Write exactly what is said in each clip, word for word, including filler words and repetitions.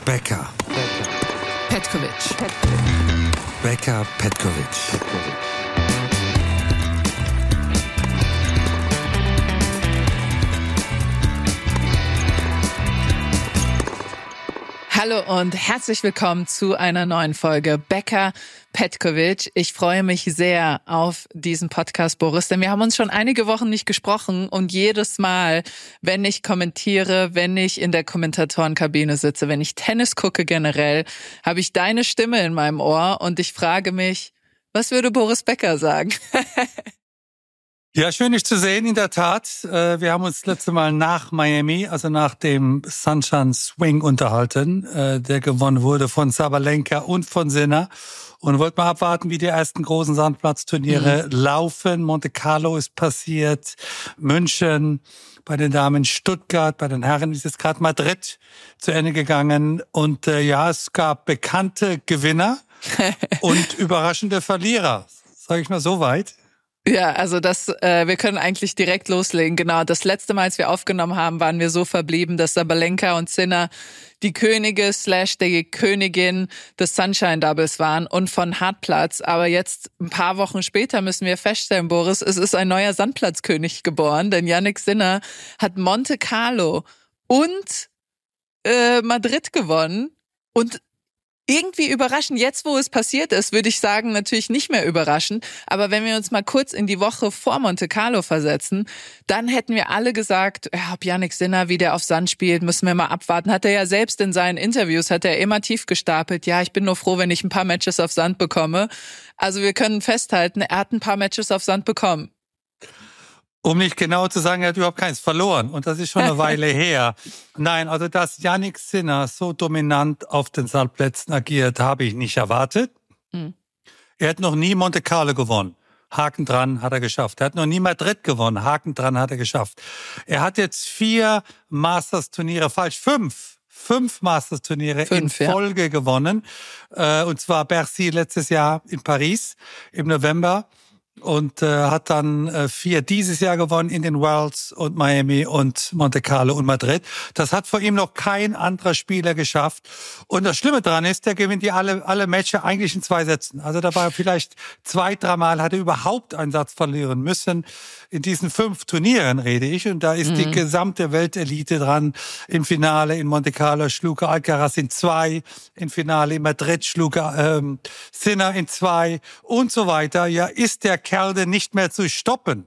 Becker. Petkovic. Becker, Petkovic. Hallo und herzlich willkommen zu einer neuen Folge Becker, Petkovic. Ich freue mich sehr auf diesen Podcast, Boris, denn wir haben uns schon einige Wochen nicht gesprochen und jedes Mal, wenn ich kommentiere, wenn ich in der Kommentatorenkabine sitze, wenn ich Tennis gucke generell, habe ich deine Stimme in meinem Ohr und ich frage mich, was würde Boris Becker sagen? Ja, schön, dich zu sehen, in der Tat. Wir haben uns das letzte Mal nach Miami, also nach dem Sunshine Swing unterhalten, der gewonnen wurde von Sabalenka und von Sinner. Und wollten mal abwarten, wie die ersten großen Sandplatzturniere mhm. laufen. Monte Carlo ist passiert, München, bei den Damen Stuttgart, bei den Herren ist jetzt gerade Madrid zu Ende gegangen. Und äh, ja, es gab bekannte Gewinner und überraschende Verlierer, sage ich mal so weit. Ja, also das, äh, wir können eigentlich direkt loslegen. Genau, das letzte Mal, als wir aufgenommen haben, waren wir so verblieben, dass Sabalenka und Sinner die Könige slash die Königin des Sunshine Doubles waren und von Hartplatz. Aber jetzt, ein paar Wochen später, müssen wir feststellen, Boris, es ist ein neuer Sandplatzkönig geboren, denn Jannik Sinner hat Monte Carlo und äh, Madrid gewonnen und irgendwie überraschend. Jetzt, wo es passiert ist, würde ich sagen, natürlich nicht mehr überraschend. Aber wenn wir uns mal kurz in die Woche vor Monte Carlo versetzen, dann hätten wir alle gesagt, ja, ob Jannik Sinner wieder auf Sand spielt, müssen wir mal abwarten. Hat er ja selbst in seinen Interviews, hat er immer tief gestapelt. Ja, ich bin nur froh, wenn ich ein paar Matches auf Sand bekomme. Also wir können festhalten, er hat ein paar Matches auf Sand bekommen. Um nicht genau zu sagen, er hat überhaupt keins verloren. Und das ist schon eine Weile her. Nein, also dass Jannik Sinner so dominant auf den Sandplätzen agiert, habe ich nicht erwartet. Mhm. Er hat noch nie Monte Carlo gewonnen. Haken dran, hat er geschafft. Er hat noch nie Madrid gewonnen. Haken dran, hat er geschafft. Er hat jetzt vier Masters-Turniere, falsch, fünf. Fünf Masters-Turniere Fünf, in Folge ja. gewonnen. Und zwar Bercy letztes Jahr in Paris im November. Und äh, hat dann äh, vier dieses Jahr gewonnen in den Worlds und Miami und Monte Carlo und Madrid. Das hat vor ihm noch kein anderer Spieler geschafft. Und das Schlimme daran ist, der gewinnt die alle alle Matches eigentlich in zwei Sätzen. Also da war vielleicht zwei, dreimal hat er überhaupt einen Satz verlieren müssen. In diesen fünf Turnieren rede ich. Und da ist mhm. die gesamte Weltelite dran. Im Finale in Monte Carlo schlug er Alcaraz in zwei. Im Finale in Madrid schlug er ähm, Sinner in zwei und so weiter. Ja, ist der Kerl denn nicht mehr zu stoppen?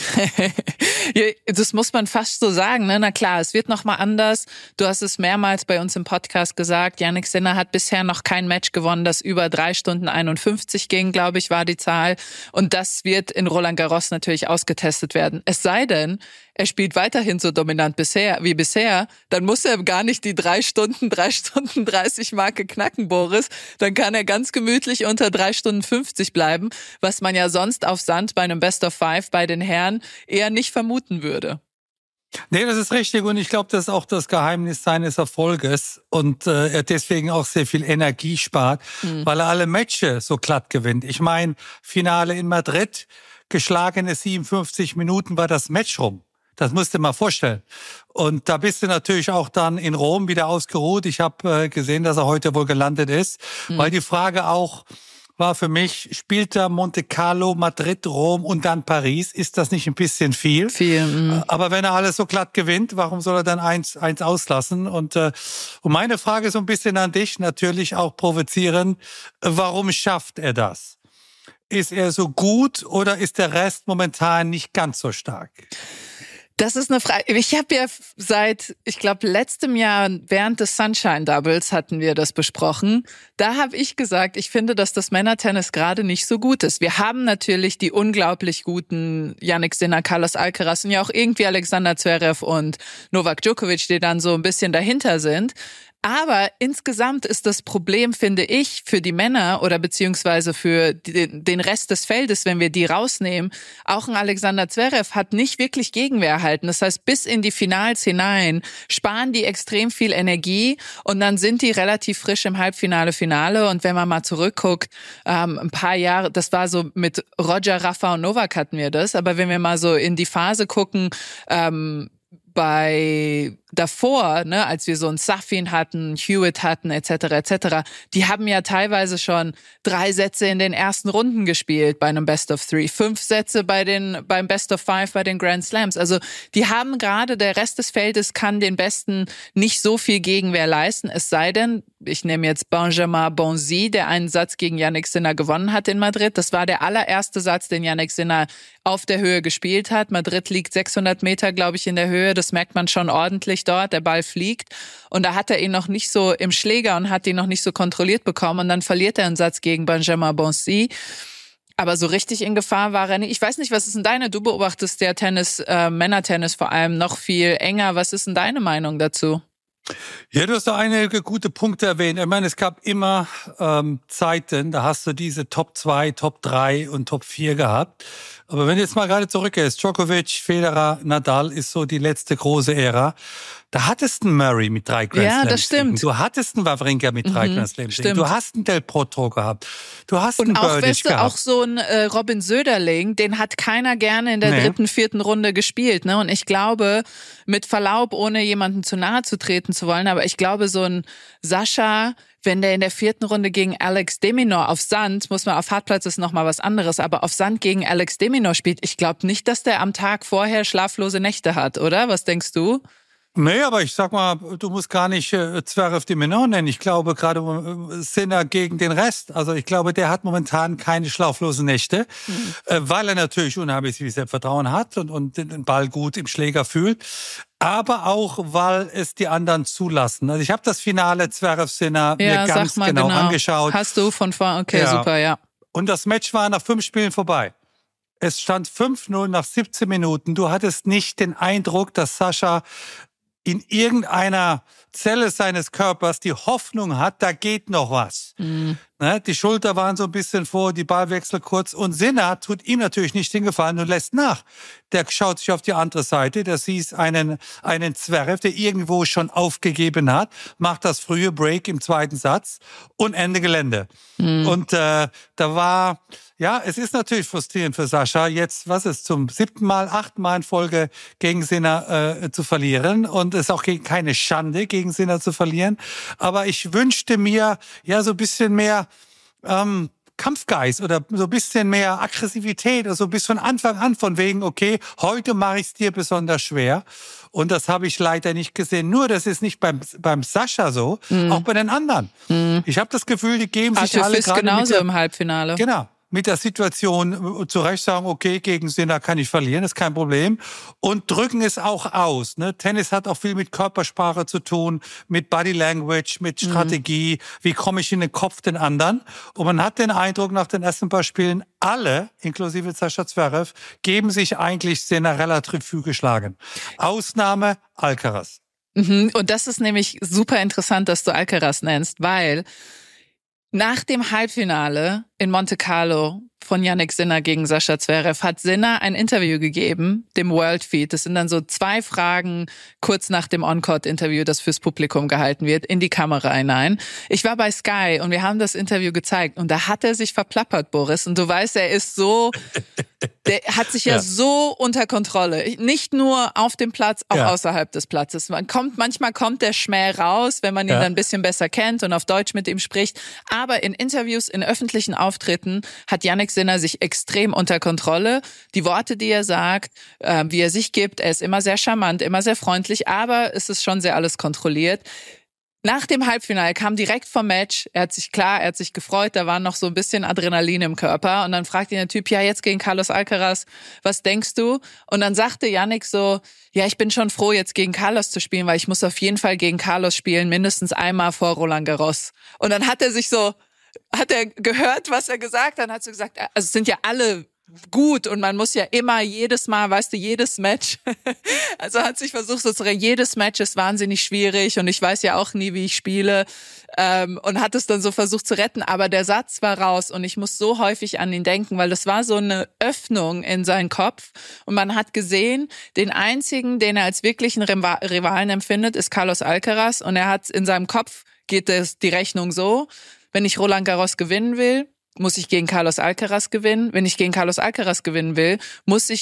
Ja, das muss man fast so sagen, ne? Na klar, es wird noch mal anders. Du hast es mehrmals bei uns im Podcast gesagt. Jannik Sinner hat bisher noch kein Match gewonnen, das über drei Stunden einundfünfzig ging, glaube ich, war die Zahl. Und das wird in Roland Garros natürlich ausgetestet werden. Es sei denn, er spielt weiterhin so dominant bisher wie bisher, dann muss er gar nicht die drei Stunden, drei Stunden dreißig Marke knacken, Boris. Dann kann er ganz gemütlich unter drei Stunden fünfzig bleiben, was man ja sonst auf Sand bei einem Best of Five bei den Herren eher nicht vermuten würde. Nee, das ist richtig und ich glaube, das ist auch das Geheimnis seines Erfolges und äh, er deswegen auch sehr viel Energie spart, mhm. weil er alle Matches so glatt gewinnt. Ich meine, Finale in Madrid, geschlagene siebenundfünfzig Minuten war das Match rum. Das musst du dir mal vorstellen. Und da bist du natürlich auch dann in Rom wieder ausgeruht. Ich habe äh, gesehen, dass er heute wohl gelandet ist, mhm. weil die Frage auch war für mich, spielt er Monte Carlo, Madrid, Rom und dann Paris? Ist das nicht ein bisschen viel? Viel. Mh. Aber wenn er alles so glatt gewinnt, warum soll er dann eins, eins auslassen? Und, äh, und meine Frage so ein bisschen an dich, natürlich auch provozieren, warum schafft er das? Ist er so gut oder ist der Rest momentan nicht ganz so stark? Das ist eine Frage. Ich habe ja seit, ich glaube, letztem Jahr während des Sunshine Doubles hatten wir das besprochen. Da habe ich gesagt, ich finde, dass das Männertennis gerade nicht so gut ist. Wir haben natürlich die unglaublich guten Jannik Sinner, Carlos Alcaraz und ja auch irgendwie Alexander Zverev und Novak Djokovic, die dann so ein bisschen dahinter sind. Aber insgesamt ist das Problem, finde ich, für die Männer oder beziehungsweise für den Rest des Feldes, wenn wir die rausnehmen, auch ein Alexander Zverev hat nicht wirklich Gegenwehr erhalten. Das heißt, bis in die Finals hinein sparen die extrem viel Energie und dann sind die relativ frisch im Halbfinale, Finale. Und wenn man mal zurückguckt, ähm, ein paar Jahre, das war so mit Roger, Rafa und Novak hatten wir das, aber wenn wir mal so in die Phase gucken, ähm, bei davor, ne, als wir so einen Safin hatten, Hewitt hatten, et cetera et cetera, die haben ja teilweise schon drei Sätze in den ersten Runden gespielt bei einem Best of Three, fünf Sätze bei den beim Best of Five bei den Grand Slams. Also die haben gerade, der Rest des Feldes kann den Besten nicht so viel Gegenwehr leisten, es sei denn, ich nehme jetzt Benjamin Bonzi, der einen Satz gegen Jannik Sinner gewonnen hat in Madrid. Das war der allererste Satz, den Jannik Sinner auf der Höhe gespielt hat. Madrid liegt sechshundert Meter, glaube ich, in der Höhe. Das merkt man schon ordentlich dort. Der Ball fliegt. Und da hat er ihn noch nicht so im Schläger und hat ihn noch nicht so kontrolliert bekommen. Und dann verliert er einen Satz gegen Benjamin Bonzi. Aber so richtig in Gefahr war er nicht. Ich weiß nicht, was ist denn deine? Du beobachtest ja Tennis, äh, Männertennis vor allem noch viel enger. Was ist denn deine Meinung dazu? Ja, du hast da einige gute Punkte erwähnt. Ich meine, es gab immer ähm, Zeiten, da hast du diese Top zwei, Top drei und Top vier gehabt. Aber wenn du jetzt mal gerade zurückgehst, Djokovic, Federer, Nadal ist so die letzte große Ära. Da hattest du einen Murray mit drei Grand Slams. Ja, das stimmt. Du hattest einen Wawrinka mit drei Mhm, Grand Slams. stimmt. Du hast einen Del Potro gehabt. Du hast einen Und auch, Berdych weißt du, gehabt. auch so ein äh, Robin Söderling, den hat keiner gerne in der Nee. dritten, vierten Runde gespielt. Ne? Und ich glaube, mit Verlaub, ohne jemandem zu nahe zu treten zu wollen, aber ich glaube, so ein Sascha, wenn der in der vierten Runde gegen Alex de Minaur auf Sand, muss man auf Hartplatz ist noch mal was anderes, aber auf Sand gegen Alex de Minaur spielt, ich glaube nicht, dass der am Tag vorher schlaflose Nächte hat, oder? Was denkst du? Nee, aber ich sag mal, du musst gar nicht äh, Zverev de Minaur nennen. Ich glaube gerade äh, Sinner gegen den Rest. Also ich glaube, der hat momentan keine schlaflosen Nächte, mhm. äh, weil er natürlich unheimlich viel Selbstvertrauen hat und, und den Ball gut im Schläger fühlt. Aber auch, weil es die anderen zulassen. Also ich habe das Finale Zverev-Sinner Ja, mir ganz sag mal genau, genau angeschaut. Hast du von vor? Okay, Ja. super, ja. Und das Match war nach fünf Spielen vorbei. Es stand fünf null nach siebzehn Minuten. Du hattest nicht den Eindruck, dass Sascha in irgendeiner Zelle seines Körpers die Hoffnung hat, da geht noch was. Mhm. Ne, die Schulter waren so ein bisschen vor, die Ballwechsel kurz. Und Sinner tut ihm natürlich nicht den Gefallen und lässt nach. Der schaut sich auf die andere Seite, der sieht einen, einen Zverev, der irgendwo schon aufgegeben hat, macht das frühe Break im zweiten Satz und Ende Gelände. Mhm. Und äh, da war, ja, es ist natürlich frustrierend für Sascha, jetzt, was ist, zum siebten Mal, achten Mal in Folge gegen Sinner äh, zu verlieren. Und es ist auch keine Schande, gegen Sinner zu verlieren. Aber ich wünschte mir, ja, so ein bisschen mehr ähm, Kampfgeist oder so ein bisschen mehr Aggressivität, also bis von Anfang an von wegen, okay, heute mache ich es dir besonders schwer. Und das habe ich leider nicht gesehen. Nur das ist nicht beim beim Sascha so, mhm. auch bei den anderen. Mhm. Ich habe das Gefühl, die geben sich Arthur alle Fils gerade genauso mit der, im Halbfinale. Genau. Mit der Situation zurecht sagen, okay, gegen Sinner kann ich verlieren, ist kein Problem. Und drücken es auch aus. Ne? Tennis hat auch viel mit Körpersprache zu tun, mit Body Language, mit Strategie. Mhm. Wie komme ich in den Kopf den anderen? Und man hat den Eindruck, nach den ersten paar Spielen, alle, inklusive Sascha Zverev, geben sich eigentlich Sinner relativ früh geschlagen. Ausnahme Alcaraz. Mhm. Und das ist nämlich super interessant, dass du Alcaraz nennst, weil nach dem Halbfinale in Monte Carlo von Jannik Sinner gegen Sascha Zverev hat Sinner ein Interview gegeben, dem World Feed. Das sind dann so zwei Fragen kurz nach dem On-Court-Interview, das fürs Publikum gehalten wird, in die Kamera hinein. Ich war bei Sky und wir haben das Interview gezeigt und da hat er sich verplappert, Boris. Und du weißt, er ist so, der hat sich ja, ja so unter Kontrolle. Nicht nur auf dem Platz, auch ja. außerhalb des Platzes. Man kommt, manchmal kommt der Schmäh raus, wenn man ihn ja. dann ein bisschen besser kennt und auf Deutsch mit ihm spricht. Aber in Interviews, in öffentlichen Auftritten hat Jannik Sinner sich extrem unter Kontrolle. Die Worte, die er sagt, äh, wie er sich gibt, er ist immer sehr charmant, immer sehr freundlich, aber es ist schon sehr alles kontrolliert. Nach dem Halbfinale kam direkt vom Match, er hat sich klar, er hat sich gefreut, da war noch so ein bisschen Adrenalin im Körper und dann fragt ihn der Typ, ja jetzt gegen Carlos Alcaraz, was denkst du? Und dann sagte Jannik so, ja ich bin schon froh jetzt gegen Carlos zu spielen, weil ich muss auf jeden Fall gegen Carlos spielen, mindestens einmal vor Roland Garros. Und dann hat er sich so, hat er gehört, was er gesagt hat, dann hat sie gesagt, also es sind ja alle gut und man muss ja immer jedes Mal, weißt du, jedes Match, also hat sich versucht, sozusagen jedes Match ist wahnsinnig schwierig und ich weiß ja auch nie, wie ich spiele ähm, und hat es dann so versucht zu retten, aber der Satz war raus und ich muss so häufig an ihn denken, weil das war so eine Öffnung in seinen Kopf und man hat gesehen, den einzigen, den er als wirklichen Rivalen empfindet, ist Carlos Alcaraz und er hat in seinem Kopf, geht das die Rechnung so, wenn ich Roland Garros gewinnen will, muss ich gegen Carlos Alcaraz gewinnen. Wenn ich gegen Carlos Alcaraz gewinnen will, muss ich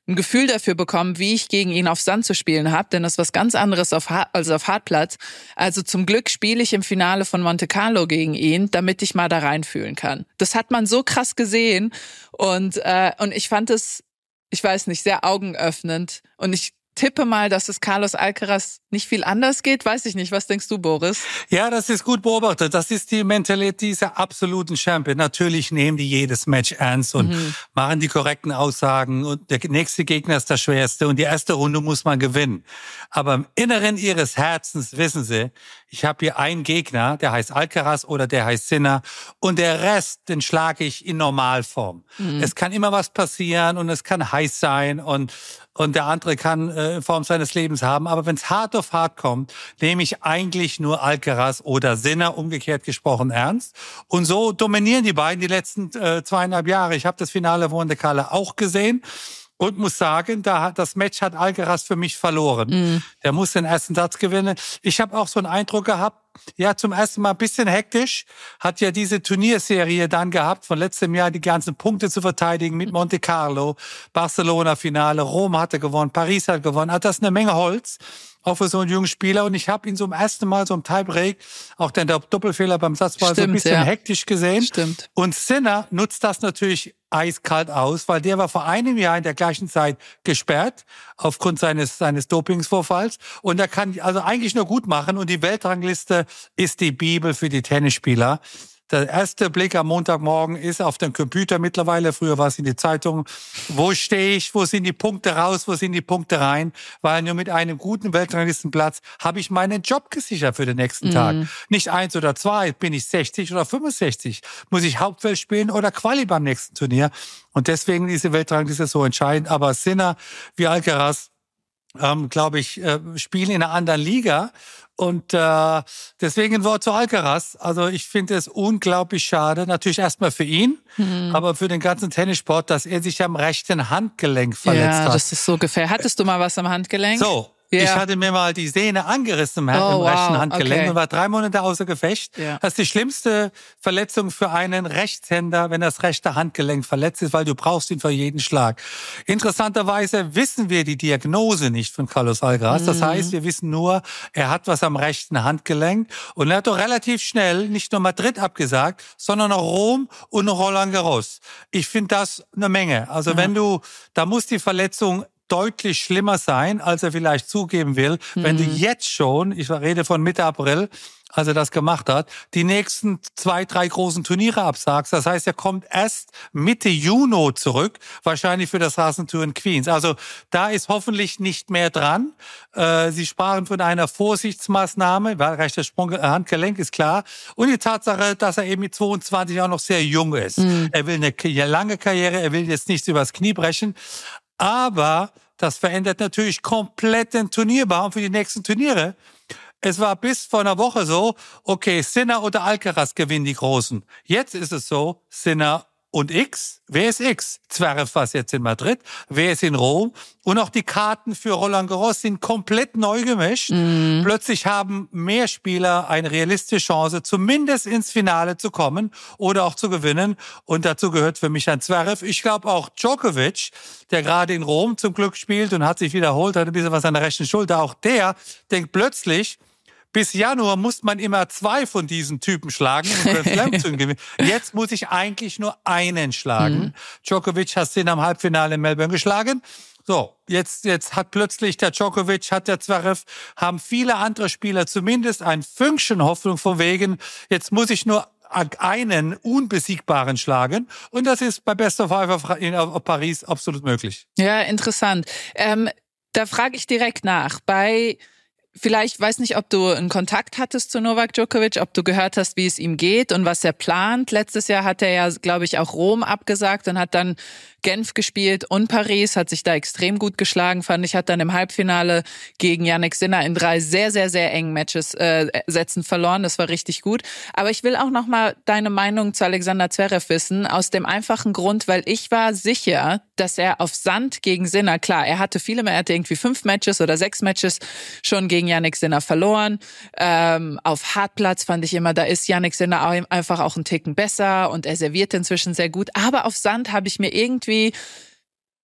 ein Gefühl dafür bekommen, wie ich gegen ihn auf Sand zu spielen habe, denn das ist was ganz anderes auf Hart, als auf Hartplatz. Also zum Glück spiele ich im Finale von Monte Carlo gegen ihn, damit ich mal da reinfühlen kann. Das hat man so krass gesehen und äh, und ich fand es, ich weiß nicht, sehr augenöffnend und ich tippe mal, dass es Carlos Alcaraz nicht viel anders geht. Weiß ich nicht. Was denkst du, Boris? Ja, das ist gut beobachtet. Das ist die Mentalität dieser absoluten Champion. Natürlich nehmen die jedes Match ernst und mhm. machen die korrekten Aussagen. Und der nächste Gegner ist der schwerste. Und die erste Runde muss man gewinnen. Aber im Inneren ihres Herzens wissen sie, ich habe hier einen Gegner, der heißt Alcaraz oder der heißt Sinner. Und der Rest, den schlage ich in Normalform. Mhm. Es kann immer was passieren und es kann heiß sein und und der andere kann äh, in Form seines Lebens haben. Aber wenn es hart auf hart kommt, nehme ich eigentlich nur Alcaraz oder Sinner, umgekehrt gesprochen, ernst. Und so dominieren die beiden die letzten äh, zweieinhalb Jahre. Ich habe das Finale von Monte Carlo auch gesehen. Und muss sagen, da hat, das Match hat Alcaraz für mich verloren. Mm. Der muss den ersten Satz gewinnen. Ich habe auch so einen Eindruck gehabt, ja, zum ersten Mal ein bisschen hektisch, hat ja diese Turnierserie dann gehabt, von letztem Jahr die ganzen Punkte zu verteidigen mit Monte Carlo, Barcelona-Finale, Rom hatte gewonnen, Paris hat gewonnen, hat das eine Menge Holz, auch für so einen jungen Spieler. Und ich habe ihn so zum ersten Mal so im Tiebreak, auch den Doppelfehler beim Satz war so ein bisschen ja. hektisch gesehen. Stimmt. Und Sinner nutzt das natürlich eiskalt aus, weil der war vor einem Jahr in der gleichen Zeit gesperrt aufgrund seines seines Dopingsvorfalls und er kann also eigentlich nur gut machen und die Weltrangliste ist die Bibel für die Tennisspieler. Der erste Blick am Montagmorgen ist auf den Computer mittlerweile. Früher war es in die Zeitung. Wo stehe ich? Wo sind die Punkte raus? Wo sind die Punkte rein? Weil nur mit einem guten Weltranglistenplatz habe ich meinen Job gesichert für den nächsten mm. Tag. Nicht eins oder zwei. Bin ich sechzig oder fünfundsechzig? Muss ich Hauptfeld spielen oder Quali beim nächsten Turnier? Und deswegen ist die Weltrangliste so entscheidend. Aber Sinner wie Alcaraz, ähm, glaube ich, äh, spielen in einer anderen Liga. Und äh, deswegen ein Wort zu Alcaraz. Also ich finde es unglaublich schade, natürlich erstmal für ihn, mhm. aber für den ganzen Tennissport, dass er sich am rechten Handgelenk verletzt ja, hat. Ja, das ist so gefährlich. Hattest du mal was am Handgelenk? So. Ja. Ich hatte mir mal die Sehne angerissen im, oh, im rechten wow. Handgelenk okay. und war drei Monate außer Gefecht. Ja. Das ist die schlimmste Verletzung für einen Rechtshänder, wenn das rechte Handgelenk verletzt ist, weil du brauchst ihn für jeden Schlag. Interessanterweise wissen wir die Diagnose nicht von Carlos Alcaraz. Mhm. Das heißt, wir wissen nur, er hat was am rechten Handgelenk und er hat doch relativ schnell nicht nur Madrid abgesagt, sondern auch Rom und Roland Garros. Ich finde das eine Menge. Also ja. wenn du, da muss die Verletzung deutlich schlimmer sein, als er vielleicht zugeben will, mhm. wenn du jetzt schon, ich rede von Mitte April, als er das gemacht hat, die nächsten zwei, drei großen Turniere absagst. Das heißt, er kommt erst Mitte Juni zurück, wahrscheinlich für das Rasentour in Queens. Also da ist hoffentlich nicht mehr dran. Äh, Sie sprachen von einer Vorsichtsmaßnahme, weil rechter Sprung, äh, Handgelenk ist klar. Und die Tatsache, dass er eben mit zweiundzwanzig auch noch sehr jung ist. Mhm. Er will eine lange Karriere, er will jetzt nichts übers Knie brechen. Aber das verändert natürlich komplett den Turnierbaum für die nächsten Turniere. Es war bis vor einer Woche so, okay, Sinner oder Alcaraz gewinnen die Großen. Jetzt ist es so, Sinner und X. Wer ist X? Zverev war jetzt in Madrid, wer ist in Rom? Und auch die Karten für Roland Garros sind komplett neu gemischt. Mhm. Plötzlich haben mehr Spieler eine realistische Chance, zumindest ins Finale zu kommen oder auch zu gewinnen. Und dazu gehört für mich ein Zverev. Ich glaube auch Djokovic, der gerade in Rom zum Glück spielt und hat sich wiederholt, hat ein bisschen was an der rechten Schulter. Auch der denkt plötzlich, bis Januar muss man immer zwei von diesen Typen schlagen, um den Slam zu gewinnen. Jetzt muss ich eigentlich nur einen schlagen. Mhm. Djokovic hat den am Halbfinale in Melbourne geschlagen. So, jetzt, jetzt hat plötzlich der Djokovic, hat der Zverev, haben viele andere Spieler zumindest ein Fünkchen Hoffnung von wegen, jetzt muss ich nur einen unbesiegbaren schlagen. Und das ist bei Best of Five in Paris absolut möglich. Ja, interessant. Ähm, da frage ich direkt nach. Bei Vielleicht, weiß nicht, ob du einen Kontakt hattest zu Novak Djokovic, ob du gehört hast, wie es ihm geht und was er plant. Letztes Jahr hat er ja, glaube ich, auch Rom abgesagt und hat dann Genf gespielt und Paris, hat sich da extrem gut geschlagen, fand ich, hat dann im Halbfinale gegen Jannik Sinner in drei sehr, sehr, sehr engen Matches, äh, Sätzen verloren. Das war richtig gut. Aber ich will auch nochmal deine Meinung zu Alexander Zverev wissen, aus dem einfachen Grund, weil ich war sicher, dass er auf Sand gegen Sinner, klar, er hatte viele mehr, er hatte irgendwie fünf Matches oder sechs Matches schon gegen Jannik Sinner verloren. Ähm, auf Hartplatz fand ich immer, da ist Jannik Sinner auch einfach auch einen Ticken besser und er serviert inzwischen sehr gut. Aber auf Sand habe ich mir irgendwie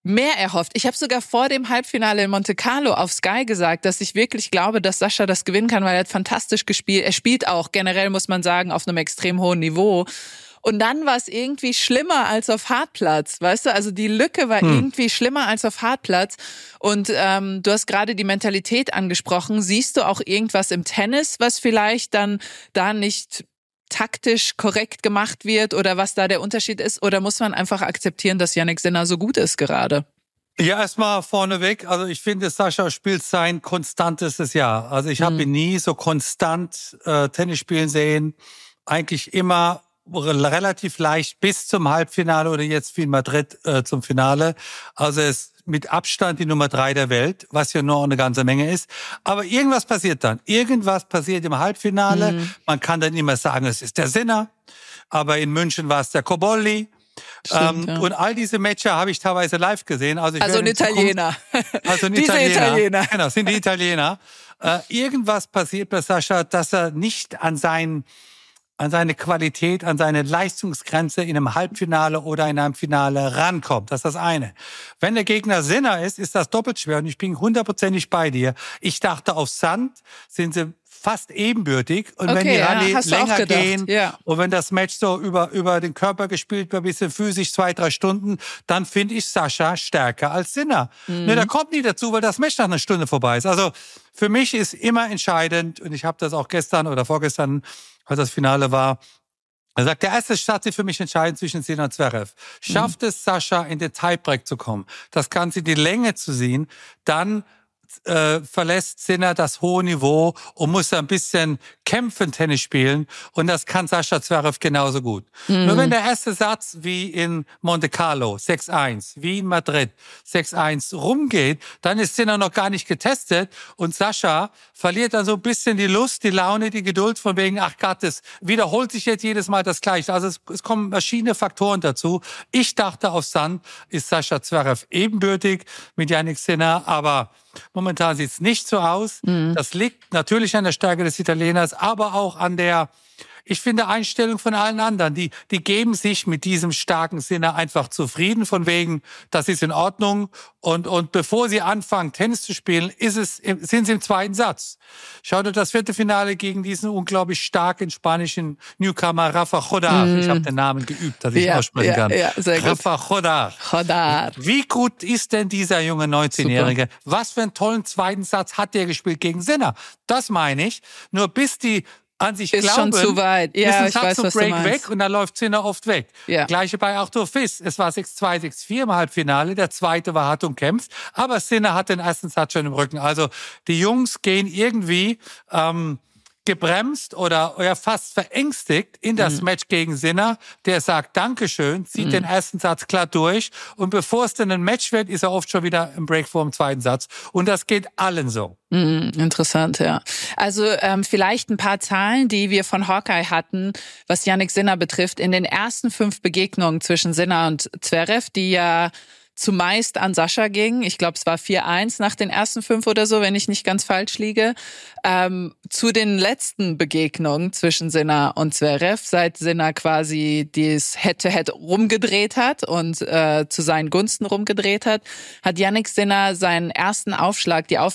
mehr erhofft. Ich habe sogar vor dem Halbfinale in Monte Carlo auf Sky gesagt, dass ich wirklich glaube, dass Sascha das gewinnen kann, weil er hat fantastisch gespielt. Er spielt auch generell, muss man sagen, auf einem extrem hohen Niveau. Und dann war es irgendwie schlimmer als auf Hartplatz, weißt du? Also die Lücke war hm. irgendwie schlimmer als auf Hartplatz. Und ähm, du hast gerade die Mentalität angesprochen. Siehst du auch irgendwas im Tennis, was vielleicht dann da nicht taktisch korrekt gemacht wird oder was da der Unterschied ist? Oder muss man einfach akzeptieren, dass Jannik Sinner so gut ist gerade? Ja, erstmal vorneweg. Also ich finde, Sascha spielt sein konstantestes Jahr. Also ich habe hm. ihn nie so konstant äh, Tennis spielen sehen. Eigentlich immer relativ leicht bis zum Halbfinale oder jetzt wie in Madrid äh, zum Finale. Also er ist mit Abstand die Nummer drei der Welt, was ja noch eine ganze Menge ist. Aber irgendwas passiert dann. Irgendwas passiert im Halbfinale. Mhm. Man kann dann immer sagen, es ist der Sinner. Aber in München war es der Cobolli. Stimmt, ähm, ja. Und all diese Matches habe ich teilweise live gesehen. Also, ich also ein Italiener. Also ein Diese Italiener. Italiener. Genau, sind die Italiener. Äh, irgendwas passiert bei Sascha, dass er nicht an seinen an seine Qualität, an seine Leistungsgrenze in einem Halbfinale oder in einem Finale rankommt. Das ist das eine. Wenn der Gegner Sinner ist, ist das doppelt schwer und ich bin hundertprozentig bei dir. Ich dachte, auf Sand sind sie fast ebenbürtig und okay, wenn die Rallye ja, länger gehen ja. und wenn das Match so über über den Körper gespielt wird, ein bisschen physisch, zwei, drei Stunden, dann finde ich Sascha stärker als Sinner. Mhm. Ne, da kommt nie dazu, weil das Match nach einer Stunde vorbei ist. Also für mich ist immer entscheidend und ich habe das auch gestern oder vorgestern, als das Finale war, er sagt, der erste Start ist für mich entscheidend zwischen Sinner und Zverev. Schafft mhm. es Sascha, in den Tiebreak zu kommen, das Ganze in die Länge zu ziehen, dann äh, verlässt Sinner das hohe Niveau und muss ein bisschen kämpfen Tennis spielen. Und das kann Sascha Zverev genauso gut. Mhm. Nur wenn der erste Satz wie in Monte Carlo sechs eins, wie in Madrid sechs eins rumgeht, dann ist Sinner noch gar nicht getestet und Sascha verliert dann so ein bisschen die Lust, die Laune, die Geduld von wegen, ach Gott, es wiederholt sich jetzt jedes Mal das Gleiche. Also es, es kommen verschiedene Faktoren dazu. Ich dachte, auf Sand ist Sascha Zverev ebenbürtig mit Jannik Sinner, aber momentan sieht es nicht so aus. Mhm. Das liegt natürlich an der Stärke des Italieners, aber auch an der, ich finde, Einstellung von allen anderen. Die, die geben sich mit diesem starken Sinner einfach zufrieden, von wegen, das ist in Ordnung. Und, und bevor sie anfangen, Tennis zu spielen, ist es, sind sie im zweiten Satz. Schau dir das vierte Finale gegen diesen unglaublich starken spanischen Newcomer Rafa Jodar. Mm. Ich habe den Namen geübt, dass ich ja, aussprechen ja, kann. Ja, sehr Rafa Jodar. Jodar. Wie gut ist denn dieser junge neunzehnjährige? Super. Was für einen tollen zweiten Satz hat der gespielt gegen Sinner? Das meine ich. Nur bis die an sich ist glauben, schon zu weit. Ja, ist ich weiß, was Break du meinst. weg und dann läuft Sinner oft weg. Ja. Gleiche bei Arthur Fils. Es war sechs zwei, sechs vier im Halbfinale. Der zweite war hart umkämpft. Aber Sinner hat den ersten Satz schon im Rücken. Also die Jungs gehen irgendwie ähm, gebremst oder, oder fast verängstigt in das mhm. Match gegen Sinner. Der sagt Dankeschön, zieht mhm. den ersten Satz klar durch. Und bevor es dann ein Match wird, ist er oft schon wieder im Break vor dem zweiten Satz. Und das geht allen so. Mhm, interessant, ja. Also ähm, vielleicht ein paar Zahlen, die wir von Hawkeye hatten, was Jannik Sinner betrifft. In den ersten fünf Begegnungen zwischen Sinner und Zverev, die ja zumeist an Sascha ging. Ich glaube, es war vier eins nach den ersten fünf oder so, wenn ich nicht ganz falsch liege. Ähm, zu den letzten Begegnungen zwischen Sinner und Zverev, seit Sinner quasi das Head-to-Head rumgedreht hat und äh, zu seinen Gunsten rumgedreht hat, hat Jannik Sinner seinen ersten Aufschlag, die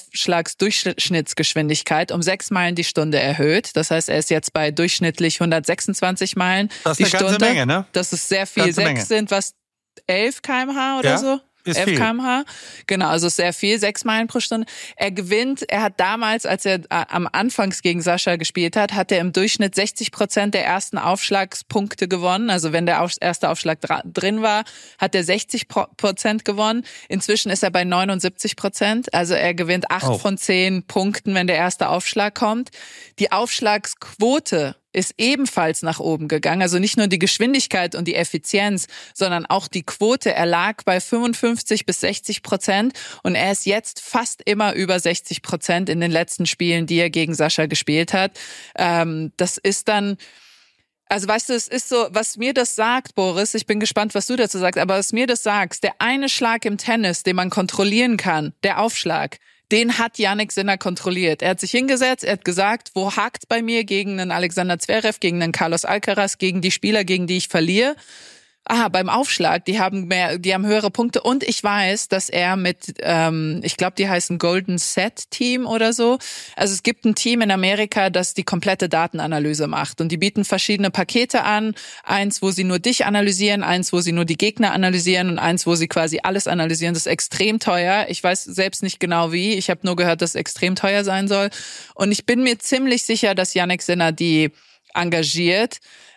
Aufschlagsdurchschnittsgeschwindigkeit um sechs Meilen die Stunde erhöht. Das heißt, er ist jetzt bei durchschnittlich hundertsechsundzwanzig Meilen das die ist eine Stunde. Ganze Menge, ne? Das ist sehr viel. Ganze Sechs Menge. sind was elf Kilometer pro Stunde oder ja, so? Ist elf viel. Kilometer pro Stunde. Genau, also sehr viel, sechs Meilen pro Stunde. Er gewinnt, er hat damals, als er am Anfangs gegen Sascha gespielt hat, hat er im Durchschnitt sechzig Prozent der ersten Aufschlagspunkte gewonnen. Also wenn der erste Aufschlag drin war, hat er sechzig Prozent gewonnen. Inzwischen ist er bei neunundsiebzig Prozent. Also er gewinnt acht oh. von zehn Punkten, wenn der erste Aufschlag kommt. Die Aufschlagsquote ist ebenfalls nach oben gegangen. Also nicht nur die Geschwindigkeit und die Effizienz, sondern auch die Quote. Er lag bei fünfundfünfzig bis sechzig Prozent und er ist jetzt fast immer über sechzig Prozent in den letzten Spielen, die er gegen Sascha gespielt hat. Ähm, das ist dann... Also weißt du, es ist so, was mir das sagt, Boris, ich bin gespannt, was du dazu sagst, aber was mir das sagst, der eine Schlag im Tennis, den man kontrollieren kann, der Aufschlag, den hat Jannik Sinner kontrolliert. Er hat sich hingesetzt, er hat gesagt, wo hakt's bei mir gegen einen Alexander Zverev, gegen einen Carlos Alcaraz, gegen die Spieler, gegen die ich verliere. Ah, beim Aufschlag, die haben mehr, die haben höhere Punkte und ich weiß, dass er mit, ähm, ich glaube, die heißen Golden Set Team oder so. Also es gibt ein Team in Amerika, das die komplette Datenanalyse macht und die bieten verschiedene Pakete an. Eins, wo sie nur dich analysieren, eins, wo sie nur die Gegner analysieren und eins, wo sie quasi alles analysieren. Das ist extrem teuer. Ich weiß selbst nicht genau wie. Ich habe nur gehört, dass es extrem teuer sein soll. Und ich bin mir ziemlich sicher, dass Jannik Sinner die engagiert.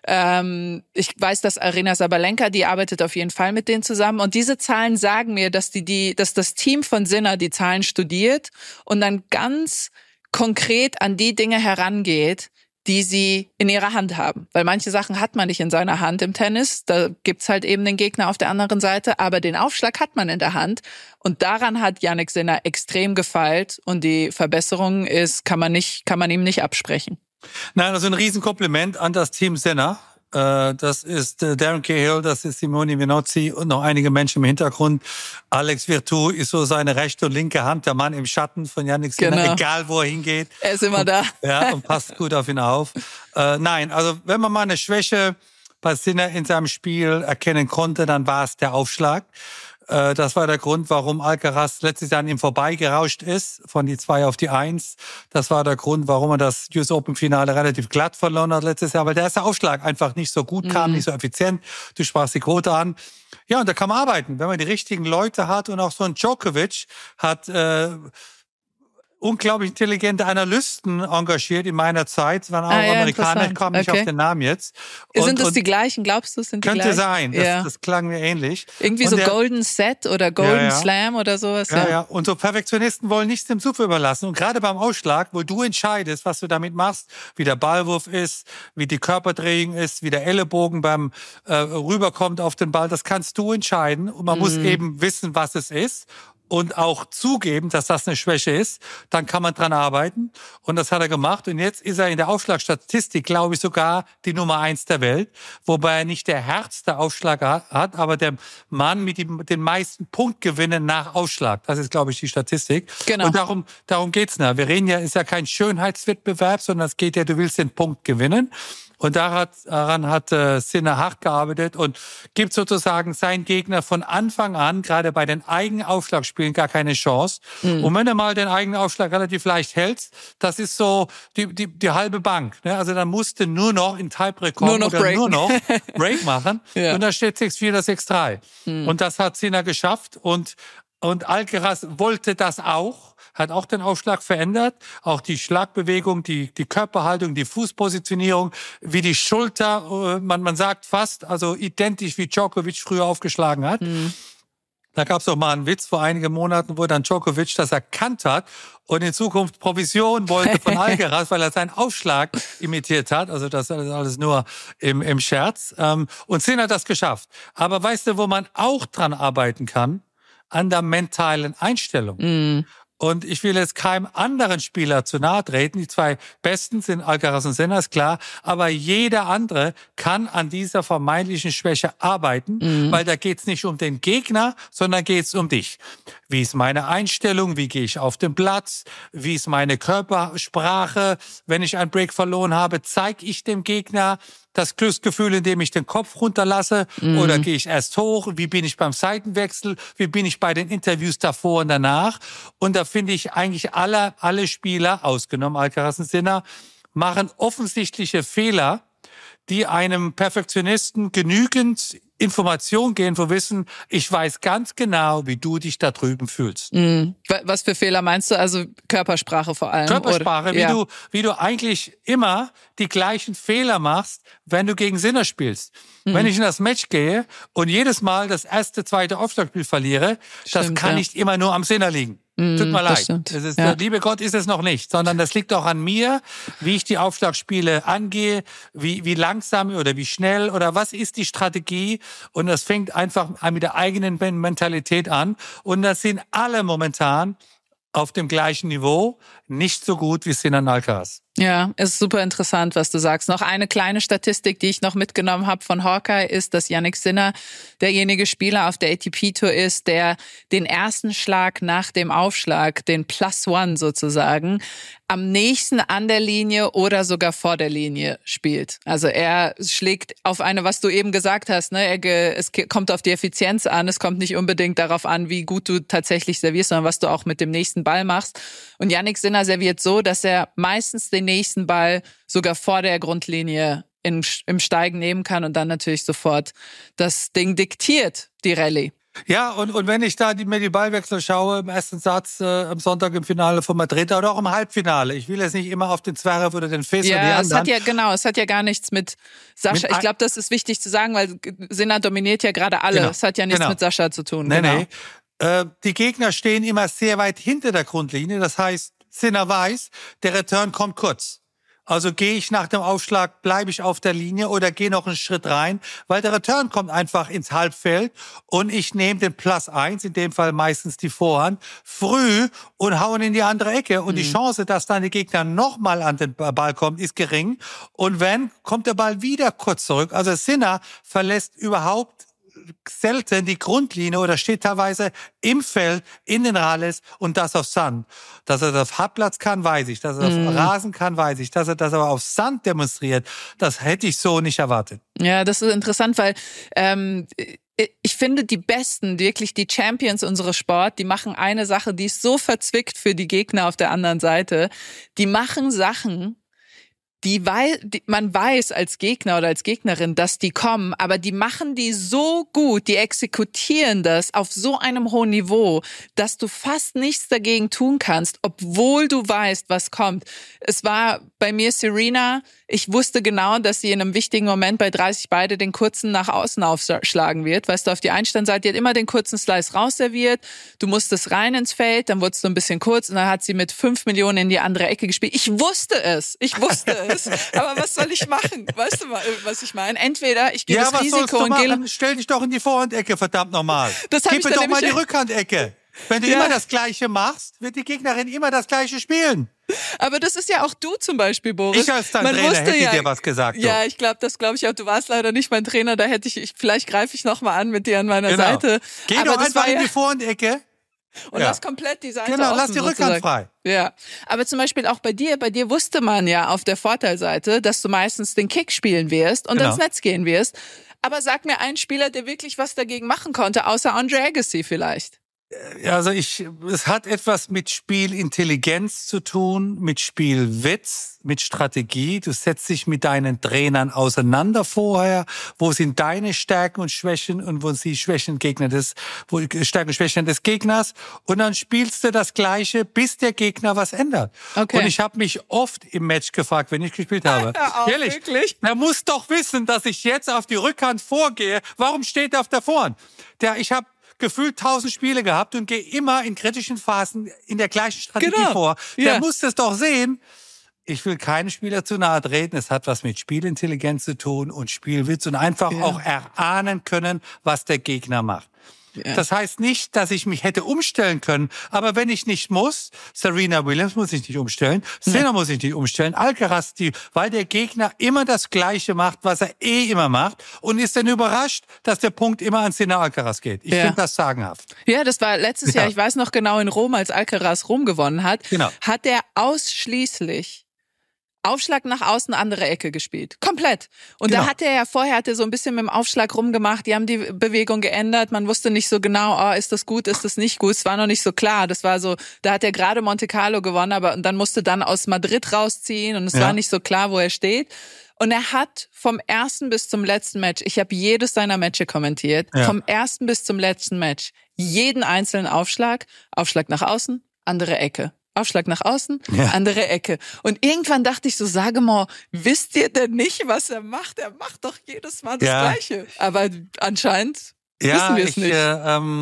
Ähm, ich weiß, dass Aryna Sabalenka, die arbeitet auf jeden Fall mit denen zusammen. Und diese Zahlen sagen mir, dass die, die, dass das Team von Sinner die Zahlen studiert und dann ganz konkret an die Dinge herangeht, die sie in ihrer Hand haben. Weil manche Sachen hat man nicht in seiner Hand im Tennis. Da gibt's halt eben den Gegner auf der anderen Seite. Aber den Aufschlag hat man in der Hand. Und daran hat Jannik Sinner extrem gefeilt. Und die Verbesserung ist, kann man nicht, kann man ihm nicht absprechen. Nein, also ein Riesenkompliment an das Team Sinner. Das ist Darren Cahill, das ist Simone Minozzi und noch einige Menschen im Hintergrund. Alex Virtu ist so seine rechte und linke Hand, der Mann im Schatten von Jannik Sinner, genau. Egal wo er hingeht. Er ist immer da. Ja, und passt gut auf ihn auf. Äh, nein, also wenn man mal eine Schwäche bei Sinner in seinem Spiel erkennen konnte, dann war es der Aufschlag. Das war der Grund, warum Alcaraz letztes Jahr an ihm vorbeigerauscht ist, von die zwei auf die eins. Das war der Grund, warum er das U S Open-Finale relativ glatt verloren hat letztes Jahr, weil der erste Aufschlag einfach nicht so gut kam, mhm. nicht so effizient. Du sprachst die Quote an. Ja, und da kann man arbeiten, wenn man die richtigen Leute hat. Und auch so ein Djokovic hat äh, unglaublich intelligente Analysten engagiert in meiner Zeit. Es waren auch ah, ja, Amerikaner, ich komme nicht okay. auf den Namen jetzt. Und, sind das die gleichen, glaubst du? Sind die könnte gleichen? sein, das, ja. das klang mir ähnlich. Irgendwie und so der, Golden Set oder Golden ja, ja. Slam oder sowas. Ja, ja, ja. Und so Perfektionisten wollen nichts dem Zufall überlassen. Und gerade beim Ausschlag, wo du entscheidest, was du damit machst, wie der Ballwurf ist, wie die Körperdrehung ist, wie der Ellenbogen beim äh, rüberkommt auf den Ball, das kannst du entscheiden. Und man mhm. muss eben wissen, was es ist. Und auch zugeben, dass das eine Schwäche ist, dann kann man dran arbeiten. Und das hat er gemacht. Und jetzt ist er in der Aufschlagstatistik, glaube ich, sogar die Nummer eins der Welt. Wobei er nicht der härteste Aufschlag hat, aber der Mann mit den meisten Punktgewinnen nach Aufschlag. Das ist, glaube ich, die Statistik. Genau. Und darum, darum geht's noch. Wir reden ja, ist ja kein Schönheitswettbewerb, sondern es geht ja, du willst den Punkt gewinnen. Und daran hat äh, Sinner hart gearbeitet und gibt sozusagen seinen Gegner von Anfang an, gerade bei den eigenen Aufschlagspielen, gar keine Chance. Mhm. Und wenn du mal den eigenen Aufschlag relativ leicht hältst, das ist so die, die, die halbe Bank. Ne? Also dann musst du nur noch in Tiebreak kommen nur oder Break. nur noch Break machen. ja. Und da steht sechs vier oder sechs drei. Mhm. Und das hat Sinner geschafft. Und, und Alcaraz wollte das auch. Hat auch den Aufschlag verändert, auch die Schlagbewegung, die die Körperhaltung, die Fußpositionierung, wie die Schulter, man man sagt fast, also identisch wie Djokovic früher aufgeschlagen hat. Mhm. Da gab es auch mal einen Witz vor einigen Monaten, wo dann Djokovic das erkannt hat und in Zukunft Provision wollte von Alcaraz, weil er seinen Aufschlag imitiert hat. Also das ist alles nur im, im Scherz. Und Sinner hat das geschafft. Aber weißt du, wo man auch dran arbeiten kann? An der mentalen Einstellung. Mhm. Und ich will jetzt keinem anderen Spieler zu nahe treten. Die zwei Besten sind Alcaraz und Sinner, ist klar. Aber jeder andere kann an dieser vermeintlichen Schwäche arbeiten, mhm. weil da geht's nicht um den Gegner, sondern geht's um dich. Wie ist meine Einstellung? Wie gehe ich auf den Platz? Wie ist meine Körpersprache? Wenn ich einen Break verloren habe, zeige ich dem Gegner das Glücksgefühl, indem ich den Kopf runterlasse, mhm. oder gehe ich erst hoch? Wie bin ich beim Seitenwechsel? Wie bin ich bei den Interviews davor und danach? Und da finde ich eigentlich alle, alle Spieler, ausgenommen Alcaraz und Sinner, machen offensichtliche Fehler, die einem Perfektionisten genügend Information geben, wo wissen, ich weiß ganz genau, wie du dich da drüben fühlst. Mhm. Was für Fehler meinst du? Also Körpersprache vor allem? Körpersprache, oder? wie Ja. du, wie du eigentlich immer die gleichen Fehler machst, wenn du gegen Sinner spielst. Mhm. Wenn ich in das Match gehe und jedes Mal das erste, zweite Aufschlagspiel verliere, Stimmt, das kann ja. nicht immer nur am Sinner liegen. Mm, Tut mir das leid. stimmt. Es ist, Ja. der liebe Gott ist es noch nicht, sondern das liegt auch an mir, wie ich die Aufschlagspiele angehe, wie, wie langsam oder wie schnell oder was ist die Strategie. Und das fängt einfach mit der eigenen Mentalität an. Und das sind alle momentan auf dem gleichen Niveau, nicht so gut wie Sinner und Alcaraz. Ja, ist super interessant, was du sagst. Noch eine kleine Statistik, die ich noch mitgenommen habe von Hawkeye, ist, dass Jannik Sinner derjenige Spieler auf der A T P-Tour ist, der den ersten Schlag nach dem Aufschlag, den Plus One sozusagen, am nächsten an der Linie oder sogar vor der Linie spielt. Also er schlägt auf eine, was du eben gesagt hast, ne, er, es kommt auf die Effizienz an, es kommt nicht unbedingt darauf an, wie gut du tatsächlich servierst, sondern was du auch mit dem nächsten Ball machst. Und Jannik Sinner serviert so, dass er meistens den nächsten Ball sogar vor der Grundlinie in, im Steigen nehmen kann und dann natürlich sofort das Ding diktiert, die Rallye. Ja, und, und wenn ich da die, mir die Ballwechsel schaue, im ersten Satz äh, am Sonntag im Finale von Madrid oder auch im Halbfinale. Ich will jetzt nicht immer auf den Zverev oder den Fes ja, oder die anderen. Es hat ja, genau, es hat ja gar nichts mit Sascha. Mit ich glaube, das ist wichtig zu sagen, weil Sinner dominiert ja gerade alle. Genau. Es hat ja nichts genau. mit Sascha zu tun. Nee, genau. nee. Äh, die Gegner stehen immer sehr weit hinter der Grundlinie. Das heißt, Sinner weiß, der Return kommt kurz. Also gehe ich nach dem Aufschlag, bleibe ich auf der Linie oder gehe noch einen Schritt rein, weil der Return kommt einfach ins Halbfeld und ich nehme den Plus eins, in dem Fall meistens die Vorhand, früh und hauen in die andere Ecke. Und mhm. die Chance, dass dann die Gegner nochmal an den Ball kommt, ist gering. Und wenn, kommt der Ball wieder kurz zurück. Also Sinner verlässt überhaupt selten die Grundlinie oder steht teilweise im Feld, in den Rallyes und das auf Sand. Dass er das auf Hartplatz kann, weiß ich. Dass er das mm. auf Rasen kann, weiß ich. Dass er das aber auf Sand demonstriert, das hätte ich so nicht erwartet. Ja, das ist interessant, weil ähm, ich finde, die Besten, wirklich die Champions unseres Sport, die machen eine Sache, die ist so verzwickt für die Gegner auf der anderen Seite. Die machen Sachen, Die, wei- die man weiß als Gegner oder als Gegnerin, dass die kommen, aber die machen die so gut, die exekutieren das auf so einem hohen Niveau, dass du fast nichts dagegen tun kannst, obwohl du weißt, was kommt. Es war bei mir Serena, ich wusste genau, dass sie in einem wichtigen Moment bei dreißig beide den kurzen nach außen aufschlagen wird. Weißt du, auf die Einstandseite, die hat immer den kurzen Slice rausserviert, du musstest rein ins Feld, dann wurdest du ein bisschen kurz und dann hat sie mit fünf Millionen in die andere Ecke gespielt. Ich wusste es, ich wusste es. Aber was soll ich machen? Weißt du, was ich meine? Entweder ich gehe ja, das Risiko und gehe... Stell dich doch in die Vorhandecke, verdammt nochmal. Das Gib mir doch mal die Rückhandecke. Wenn du ja. immer das Gleiche machst, wird die Gegnerin immer das Gleiche spielen. Aber das ist ja auch du zum Beispiel, Boris. Ich als dein Man Trainer hätte ja, dir was gesagt. Ja, so. ich glaube, das glaube ich auch. Du warst leider nicht mein Trainer. Da hätte ich, ich vielleicht greife ich noch mal an mit dir an meiner genau. Seite. Geh Aber doch einfach in ja, die Vorhandecke. Und ja. lass komplett die Seite Genau, offen, lass die Rückhand frei. Ja, aber zum Beispiel auch bei dir, bei dir wusste man ja auf der Vorteilseite, dass du meistens den Kick spielen wirst und genau. ins Netz gehen wirst. Aber sag mir einen Spieler, der wirklich was dagegen machen konnte, außer Andre Agassi vielleicht. Also ich, es hat etwas mit Spielintelligenz zu tun, mit Spielwitz, mit Strategie. Du setzt dich mit deinen Trainern auseinander vorher. Wo sind deine Stärken und Schwächen und wo sind die Schwächen Gegner des, wo Stärken und Schwächen des Gegners? Und dann spielst du das Gleiche, bis der Gegner was ändert. Okay. Und ich habe mich oft im Match gefragt, wenn ich gespielt habe. Auch, Ehrlich, wirklich? Der muss doch wissen, dass ich jetzt auf die Rückhand vorgehe. Warum steht er auf der Vorhand? Der, ich habe gefühlt tausend Spiele gehabt und gehe immer in kritischen Phasen in der gleichen Strategie genau. vor. Der ja. muss das doch sehen. Ich will keinen Spieler zu nahe treten. Es hat was mit Spielintelligenz zu tun und Spielwitz und einfach ja. auch erahnen können, was der Gegner macht. Ja. Das heißt nicht, dass ich mich hätte umstellen können, aber wenn ich nicht muss, Serena Williams muss ich nicht umstellen, Sinner ja. muss ich nicht umstellen, Alcaraz, die, weil der Gegner immer das Gleiche macht, was er eh immer macht und ist dann überrascht, dass der Punkt immer an Sinner Alcaraz geht. Ich ja. finde das sagenhaft. Ja, das war letztes ja. Jahr, ich weiß noch genau, in Rom, als Alcaraz Rom gewonnen hat, genau. hat er ausschließlich Aufschlag nach außen, andere Ecke gespielt. Komplett. Und genau. da hat er ja vorher hat er so ein bisschen mit dem Aufschlag rumgemacht. Die haben die Bewegung geändert. Man wusste nicht so genau, oh, ist das gut, ist das nicht gut. Es war noch nicht so klar. Das war so, da hat er gerade Monte Carlo gewonnen, aber und dann musste dann aus Madrid rausziehen und es ja. war nicht so klar, wo er steht. Und er hat vom ersten bis zum letzten Match, ich habe jedes seiner Matches kommentiert, ja. vom ersten bis zum letzten Match, jeden einzelnen Aufschlag, Aufschlag nach außen, andere Ecke. Aufschlag nach außen, ja. andere Ecke. Und irgendwann dachte ich so, sage mal, wisst ihr denn nicht, was er macht? Er macht doch jedes Mal das ja. Gleiche. Aber anscheinend ja, wissen wir es ich, nicht. Äh, ähm,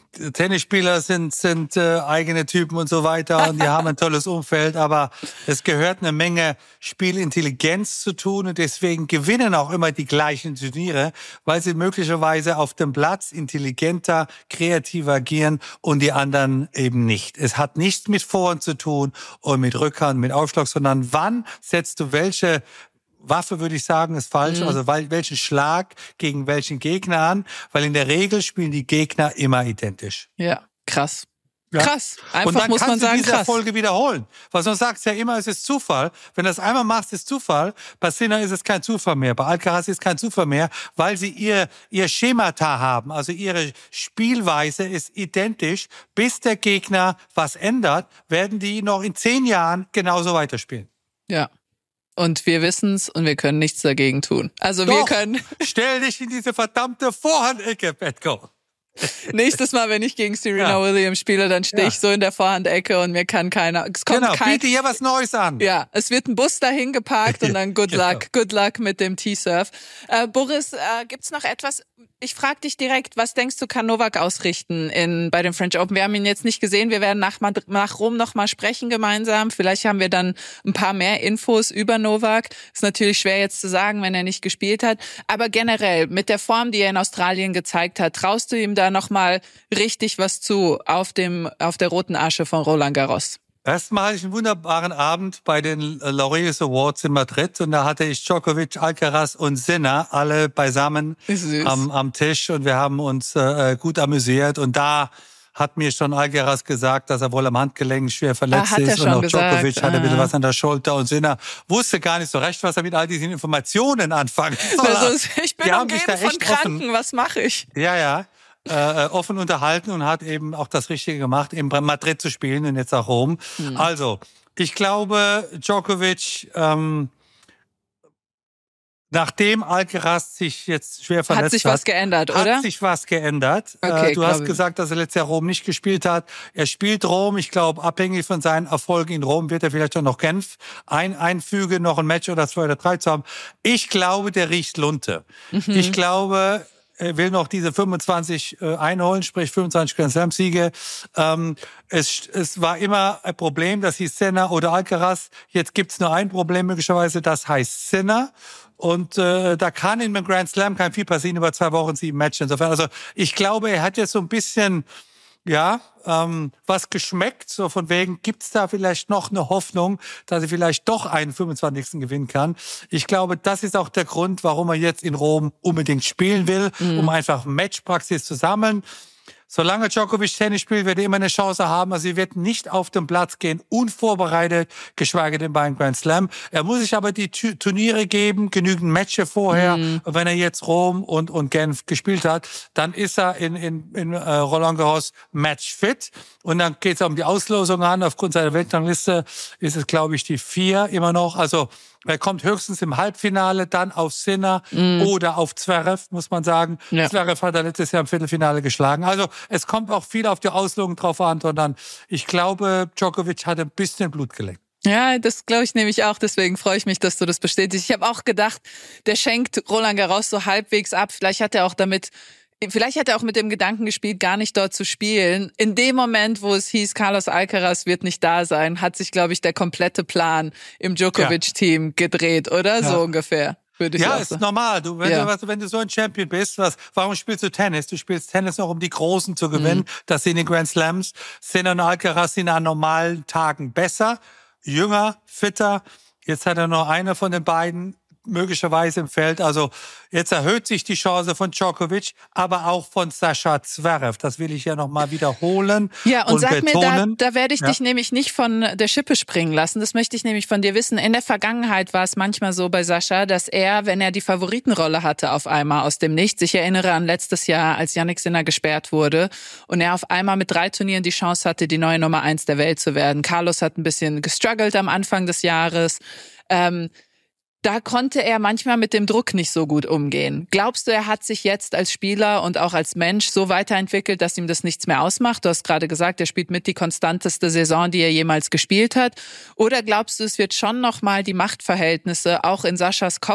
Tennisspieler sind, sind äh, eigene Typen und so weiter und die haben ein tolles Umfeld, aber es gehört eine Menge Spielintelligenz zu tun und deswegen gewinnen auch immer die gleichen Turniere, weil sie möglicherweise auf dem Platz intelligenter, kreativer agieren und die anderen eben nicht. Es hat nichts mit Vorhand zu tun und mit Rückhand, mit Aufschlag, sondern wann setzt du welche Waffe, würde ich sagen, ist falsch. Mhm. Also welchen Schlag gegen welchen Gegner an, weil in der Regel spielen die Gegner immer identisch. Ja, krass. Ja. Krass. Einfach und dann muss kannst man sagen, du diese krass. Erfolge wiederholen. Weil sonst sagst du ja immer, es ist Zufall. Wenn du das einmal machst, ist Zufall. Bei Sinner ist es kein Zufall mehr. Bei Alcaraz ist es kein Zufall mehr, weil sie ihr, ihr Schemata haben. Also ihre Spielweise ist identisch. Bis der Gegner was ändert, werden die noch in zehn Jahren genauso weiterspielen. Ja. Und wir wissen's und wir können nichts dagegen tun. Also Doch, wir können... stell dich in diese verdammte Vorhandecke, Petko. Nächstes Mal, wenn ich gegen Serena ja. Williams spiele, dann stehe ja. ich so in der Vorhandecke und mir kann keiner... Es kommt genau, kein, biete hier was Neues an. Ja, es wird ein Bus dahin geparkt und dann good luck, genau. good luck mit dem T-Surf. Äh, Boris, äh, gibt's noch etwas... Ich frage dich direkt, was denkst du, kann Novak ausrichten in, bei dem French Open? Wir haben ihn jetzt nicht gesehen, wir werden nach, nach Rom noch mal sprechen gemeinsam. Vielleicht haben wir dann ein paar mehr Infos über Novak. Ist natürlich schwer jetzt zu sagen, wenn er nicht gespielt hat. Aber generell, mit der Form, die er in Australien gezeigt hat, traust du ihm da noch mal richtig was zu auf dem, auf der roten Asche von Roland Garros? Erstmal hatte ich einen wunderbaren Abend bei den Laureus Awards in Madrid und da hatte ich Djokovic, Alcaraz und Sinner alle beisammen am, am Tisch und wir haben uns äh, gut amüsiert und da hat mir schon Alcaraz gesagt, dass er wohl am Handgelenk schwer verletzt ah, ist und auch gesagt. Djokovic ah. hatte ein bisschen was an der Schulter und Sinner wusste gar nicht so recht, was er mit all diesen Informationen anfangen soll. Also, ich bin umgeben von Kranken, offen, was mache ich? Ja, ja. Äh, offen unterhalten und hat eben auch das Richtige gemacht, in Madrid zu spielen und jetzt auch Rom. Mhm. Also, ich glaube, Djokovic, ähm, nachdem Alcaraz sich jetzt schwer verletzt hat, hat sich was geändert, oder? Hat sich was geändert. Okay, äh, du hast gesagt, dass er letztes Jahr Rom nicht gespielt hat. Er spielt Rom. Ich glaube, abhängig von seinen Erfolgen in Rom wird er vielleicht auch noch Genf ein, einfügen, noch ein Match oder zwei oder drei zu haben. Ich glaube, der riecht Lunte. Mhm. Ich glaube, er will noch diese fünfundzwanzig äh, einholen, sprich fünfundzwanzig Grand Slam Siege. Ähm, es, es war immer ein Problem, das hieß Sinner oder Alcaraz. Jetzt gibt's nur ein Problem möglicherweise, das heißt Sinner. Und äh, da kann in einem Grand Slam kein viel passieren über zwei Wochen, sieben Matches. Insofern, also ich glaube, er hat jetzt so ein bisschen ja ähm, was geschmeckt. So von wegen, gibt's da vielleicht noch eine Hoffnung, dass er vielleicht doch einen fünfundzwanzigsten gewinnen kann. Ich glaube, das ist auch der Grund, warum er jetzt in Rom unbedingt spielen will, mhm. um einfach Matchpraxis zu sammeln. Solange Djokovic Tennis spielt, wird er immer eine Chance haben. Also er wird nicht auf den Platz gehen, unvorbereitet, geschweige denn bei einem Grand Slam. Er muss sich aber die Turniere geben, genügend Matches vorher. Mhm. Und wenn er jetzt Rom und, und Genf gespielt hat, dann ist er in, in, in äh, Roland Garros matchfit. Und dann geht es um die Auslosung an. Aufgrund seiner Weltrangliste ist es, glaube ich, die vier immer noch. Also er kommt höchstens im Halbfinale dann auf Sinner mm. oder auf Zverev, muss man sagen. Ja. Zverev hat er letztes Jahr im Viertelfinale geschlagen. Also es kommt auch viel auf die Auslosung drauf an, sondern ich glaube, Djokovic hat ein bisschen Blut geleckt. Ja, das glaube ich nämlich auch. Deswegen freue ich mich, dass du das bestätigst. Ich habe auch gedacht, der schenkt Roland Garros so halbwegs ab. Vielleicht hat er auch damit... Vielleicht hat er auch mit dem Gedanken gespielt, gar nicht dort zu spielen. In dem Moment, wo es hieß, Carlos Alcaraz wird nicht da sein, hat sich, glaube ich, der komplette Plan im Djokovic-Team ja. gedreht, oder? Ja. So ungefähr. Würde ich ja, auch ist sagen. normal. Du, wenn, ja. du, wenn du so ein Champion bist, was, warum spielst du Tennis? Du spielst Tennis noch, um die Großen zu gewinnen. Mhm. Das sind die Grand Slams. Sinner und Alcaraz sind an normalen Tagen besser, jünger, fitter. Jetzt hat er noch eine von den beiden möglicherweise im Feld. Also jetzt erhöht sich die Chance von Djokovic, aber auch von Sascha Zverev. Das will ich ja noch mal wiederholen. Ja, und, und sag betonen. mir, da, da werde ich ja. dich nämlich nicht von der Schippe springen lassen. Das möchte ich nämlich von dir wissen. In der Vergangenheit war es manchmal so bei Sascha, dass er, wenn er die Favoritenrolle hatte auf einmal aus dem Nichts, ich erinnere an letztes Jahr, als Jannik Sinner gesperrt wurde und er auf einmal mit drei Turnieren die Chance hatte, die neue Nummer eins der Welt zu werden. Carlos hat ein bisschen gestruggelt am Anfang des Jahres. Ähm, Da konnte er manchmal mit dem Druck nicht so gut umgehen. Glaubst du, er hat sich jetzt als Spieler und auch als Mensch so weiterentwickelt, dass ihm das nichts mehr ausmacht? Du hast gerade gesagt, er spielt mit die konstanteste Saison, die er jemals gespielt hat. Oder glaubst du, es wird schon noch mal die Machtverhältnisse auch in Saschas Kopf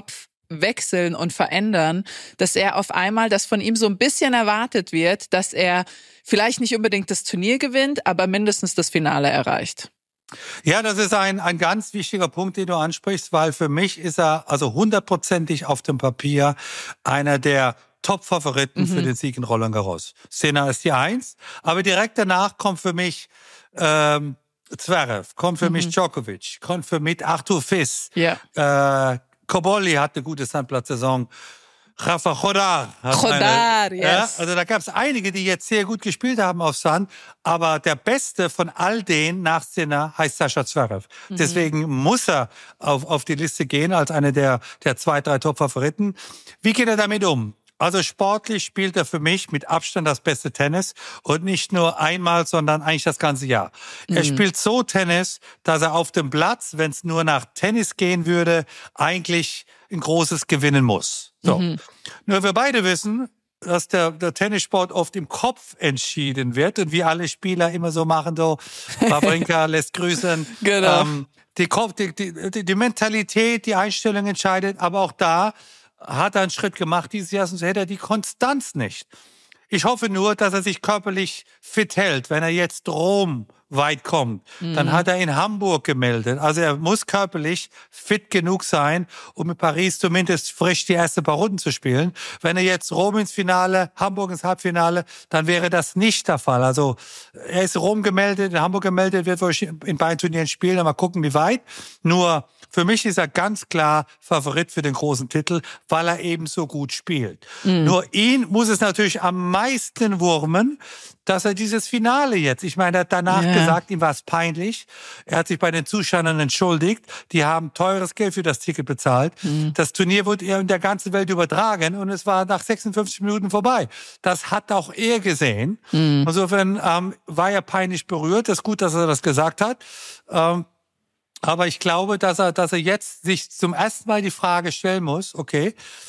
wechseln und verändern, dass er auf einmal, dass von ihm so ein bisschen erwartet wird, dass er vielleicht nicht unbedingt das Turnier gewinnt, aber mindestens das Finale erreicht. Ja, das ist ein, ein ganz wichtiger Punkt, den du ansprichst, weil für mich ist er also hundertprozentig auf dem Papier einer der Top-Favoriten mhm. für den Sieg in Roland Garros. Sinner ist die Eins, aber direkt danach kommt für mich ähm, Zverev, kommt für mhm. mich Djokovic, kommt für mich Arthur Fils, ja. äh, Cobolli hat eine gute Sandplatzsaison. Rafa Chodar. Chodar, yes. Ja, also da gab es einige, die jetzt sehr gut gespielt haben auf Sand. Aber der Beste von all denen nach Sinner heißt Sascha Zverev. Mhm. Deswegen muss er auf, auf die Liste gehen als einer der, der zwei, drei Top-Favoriten. Wie geht er damit um? Also sportlich spielt er für mich mit Abstand das beste Tennis und nicht nur einmal, sondern eigentlich das ganze Jahr. Mhm. Er spielt so Tennis, dass er auf dem Platz, wenn es nur nach Tennis gehen würde, eigentlich ein großes gewinnen muss. So. Mhm. Nur wir beide wissen, dass der, der Tennissport oft im Kopf entschieden wird und wie alle Spieler immer so machen, so Wawrinka lässt grüßen. Genau. Ähm, die, Kopf, die, die, die Mentalität, die Einstellung entscheidet, aber auch da hat er einen Schritt gemacht dieses Jahr, sonst hätte er die Konstanz nicht. Ich hoffe nur, dass er sich körperlich fit hält. Wenn er jetzt Rom weit kommt, mhm. dann hat er in Hamburg gemeldet. Also er muss körperlich fit genug sein, um in Paris zumindest frisch die ersten paar Runden zu spielen. Wenn er jetzt Rom ins Finale, Hamburg ins Halbfinale, dann wäre das nicht der Fall. Also er ist Rom gemeldet, in Hamburg gemeldet, wird wohl in beiden Turnieren spielen. Mal gucken, wie weit. Nur für mich ist er ganz klar Favorit für den großen Titel, weil er eben so gut spielt. Mhm. Nur ihn muss es natürlich am meisten wurmen, dass er dieses Finale jetzt, ich meine, er hat danach ja. gesagt, ihm war es peinlich. Er hat sich bei den Zuschauern entschuldigt. Die haben teures Geld für das Ticket bezahlt. Mhm. Das Turnier wurde in der ganzen Welt übertragen und es war nach sechsundfünfzig Minuten vorbei. Das hat auch er gesehen. Mhm. Insofern ähm, war er peinlich berührt. Das ist gut, dass er das gesagt hat. Ähm, Aber ich glaube, dass er, dass er jetzt sich zum ersten Mal die Frage stellen muss, okay,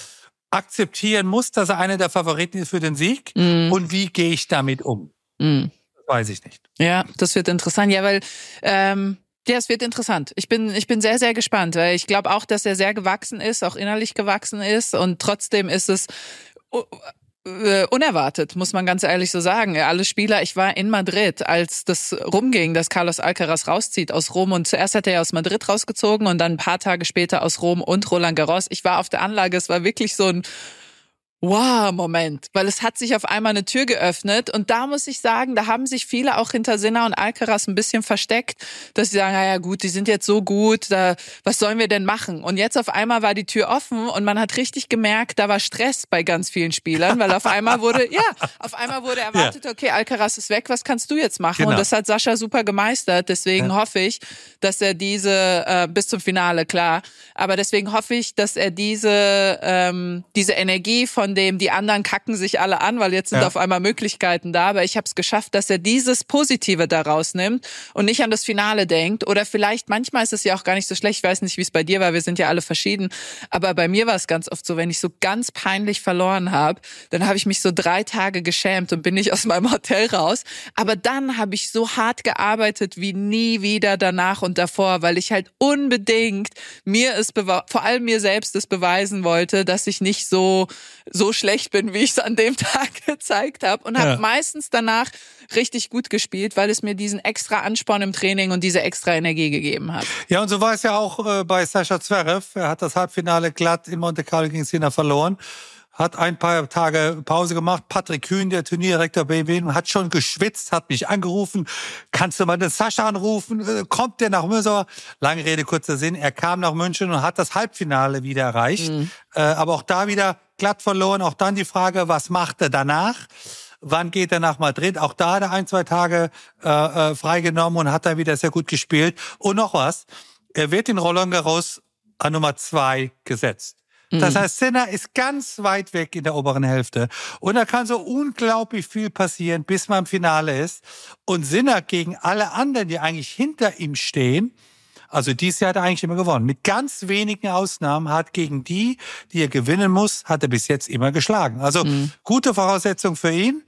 akzeptieren muss, dass er einer der Favoriten ist für den Sieg. Mm. Und wie gehe ich damit um? Mm. Das weiß ich nicht. Ja, das wird interessant. Ja, weil, ähm, ja, es wird interessant. Ich bin, ich bin sehr, sehr gespannt, weil ich glaube auch, dass er sehr gewachsen ist, auch innerlich gewachsen ist. Und trotzdem ist es unerwartet, muss man ganz ehrlich so sagen. Alle Spieler, ich war in Madrid, als das rumging, dass Carlos Alcaraz rauszieht aus Rom und zuerst hat er aus Madrid rausgezogen und dann ein paar Tage später aus Rom und Roland Garros. Ich war auf der Anlage, es war wirklich so ein Wow-Moment, weil es hat sich auf einmal eine Tür geöffnet und da muss ich sagen, da haben sich viele auch hinter Sinner und Alcaraz ein bisschen versteckt, dass sie sagen, naja gut, die sind jetzt so gut, da, was sollen wir denn machen? Und jetzt auf einmal war die Tür offen und man hat richtig gemerkt, da war Stress bei ganz vielen Spielern, weil auf einmal wurde, ja, auf einmal wurde erwartet, okay, Alcaraz ist weg, was kannst du jetzt machen? Genau. Und das hat Sascha super gemeistert, deswegen ja. hoffe ich, dass er diese, äh, bis zum Finale, klar, aber deswegen hoffe ich, dass er diese, ähm, diese Energie von dem, die anderen kacken sich alle an, weil jetzt sind ja. auf einmal Möglichkeiten da, aber ich habe es geschafft, dass er dieses Positive daraus nimmt und nicht an das Finale denkt oder vielleicht, manchmal ist es ja auch gar nicht so schlecht, ich weiß nicht, wie es bei dir war, wir sind ja alle verschieden, aber bei mir war es ganz oft so, wenn ich so ganz peinlich verloren habe, dann habe ich mich so drei Tage geschämt und bin nicht aus meinem Hotel raus, aber dann habe ich so hart gearbeitet wie nie wieder danach und davor, weil ich halt unbedingt mir es, vor allem mir selbst es beweisen wollte, dass ich nicht so so schlecht bin, wie ich es an dem Tag gezeigt habe und habe ja. meistens danach richtig gut gespielt, weil es mir diesen extra Ansporn im Training und diese extra Energie gegeben hat. Ja, und so war es ja auch äh, bei Sascha Zverev. Er hat das Halbfinale glatt in Monte Carlo gegen Sinner verloren. Hat ein paar Tage Pause gemacht. Patrick Kühn, der Turnierdirektor B M W, hat schon geschwitzt, hat mich angerufen. Kannst du mal den Sascha anrufen? Kommt der nach München? Lange Rede, kurzer Sinn. Er kam nach München und hat das Halbfinale wieder erreicht. Mhm. Äh, aber auch da wieder glatt verloren. Auch dann die Frage, was macht er danach? Wann geht er nach Madrid? Auch da hat er ein, zwei Tage äh, äh, freigenommen und hat dann wieder sehr gut gespielt. Und noch was. Er wird in Roland Garros an Nummer zwei gesetzt. Das heißt, Sinner ist ganz weit weg in der oberen Hälfte. Und da kann so unglaublich viel passieren, bis man im Finale ist. Und Sinner gegen alle anderen, die eigentlich hinter ihm stehen, also dieses Jahr hat er eigentlich immer gewonnen. Mit ganz wenigen Ausnahmen hat gegen die, die er gewinnen muss, hat er bis jetzt immer geschlagen. Also mhm. gute Voraussetzung für ihn.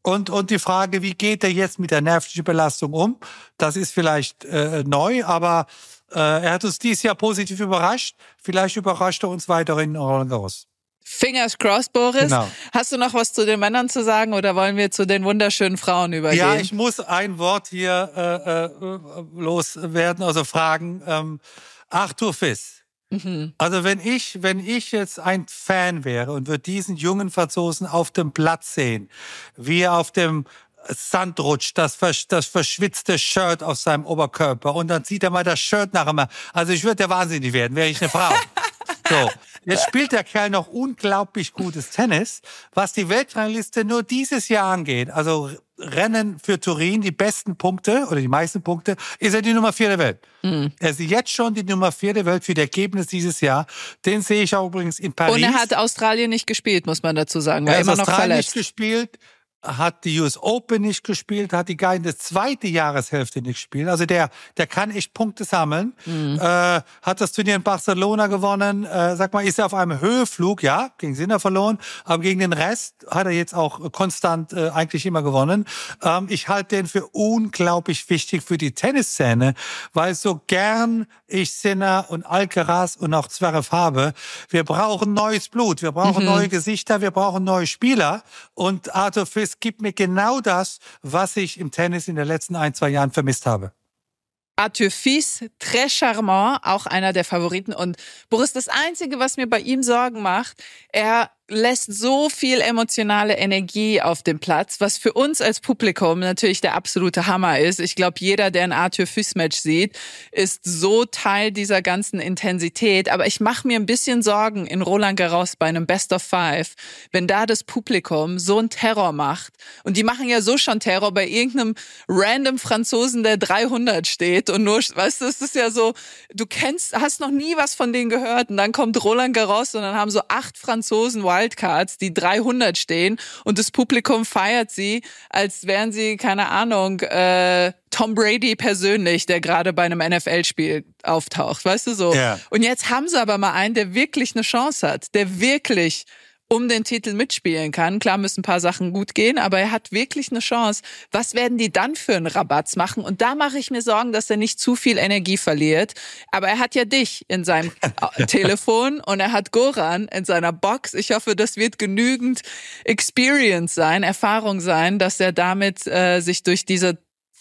Und, und die Frage, wie geht er jetzt mit der nervlichen Belastung um? Das ist vielleicht äh, neu, aber äh, er hat uns dieses Jahr positiv überrascht. Vielleicht überrascht er uns weiterhin in Roland Garros. Fingers crossed, Boris. Genau. Hast du noch was zu den Männern zu sagen oder wollen wir zu den wunderschönen Frauen übergehen? Ja, ich muss ein Wort hier äh, äh, loswerden, also fragen. Ähm, Arthur Fils. Mhm. Also wenn ich, wenn ich jetzt ein Fan wäre und würde diesen jungen Franzosen auf dem Platz sehen, wie er auf dem Sand rutscht, das, das verschwitzte Shirt auf seinem Oberkörper und dann zieht er mal das Shirt nach ihm. Also ich würde ja wahnsinnig werden, wäre ich eine Frau. So, jetzt spielt der Kerl noch unglaublich gutes Tennis, was die Weltrangliste nur dieses Jahr angeht. Also Rennen für Turin, die besten Punkte oder die meisten Punkte, ist er die Nummer vier der Welt. Mhm. Er ist jetzt schon die Nummer vier der Welt für das Ergebnis dieses Jahr. Den sehe ich auch übrigens in Paris. Und er hat Australien nicht gespielt, muss man dazu sagen. War er immer hat noch Australien verletzt. nicht gespielt. Hat die U S Open nicht gespielt, hat die ganze zweite Jahreshälfte nicht gespielt. Also der, der kann echt Punkte sammeln. Mhm. Äh, hat das Turnier in Barcelona gewonnen. Äh, sag mal, ist er auf einem Höheflug, ja, gegen Sinner verloren, aber gegen den Rest hat er jetzt auch konstant äh, eigentlich immer gewonnen. Ähm, ich halte den für unglaublich wichtig für die Tennisszene, weil so gern ich Sinner und Alcaraz und auch Zverev habe, wir brauchen neues Blut, wir brauchen mhm. neue Gesichter, wir brauchen neue Spieler und Arthur Fils gibt mir genau das, was ich im Tennis in den letzten ein, zwei Jahren vermisst habe. Arthur Fils, très charmant, auch einer der Favoriten. Und Boris, das Einzige, was mir bei ihm Sorgen macht, er lässt so viel emotionale Energie auf dem Platz, was für uns als Publikum natürlich der absolute Hammer ist. Ich glaube, jeder, der ein Arthur Fils-Match sieht, ist so Teil dieser ganzen Intensität. Aber ich mache mir ein bisschen Sorgen in Roland Garros bei einem Best of Five, wenn da das Publikum so einen Terror macht. Und die machen ja so schon Terror bei irgendeinem random Franzosen, der dreihundert steht und nur, weißt du, es ist ja so, du kennst, hast noch nie was von denen gehört und dann kommt Roland Garros und dann haben so acht Franzosen Wildcards, die dreihundert stehen und das Publikum feiert sie, als wären sie, keine Ahnung, äh, Tom Brady persönlich, der gerade bei einem N F L-Spiel auftaucht, weißt du so. Ja. Und jetzt haben sie aber mal einen, der wirklich eine Chance hat, der wirklich um den Titel mitspielen kann. Klar müssen ein paar Sachen gut gehen, aber er hat wirklich eine Chance. Was werden die dann für einen Rabatz machen? Und da mache ich mir Sorgen, dass er nicht zu viel Energie verliert. Aber er hat ja dich in seinem Telefon und er hat Goran in seiner Box. Ich hoffe, das wird genügend Experience sein, Erfahrung sein, dass er damit äh, sich durch diese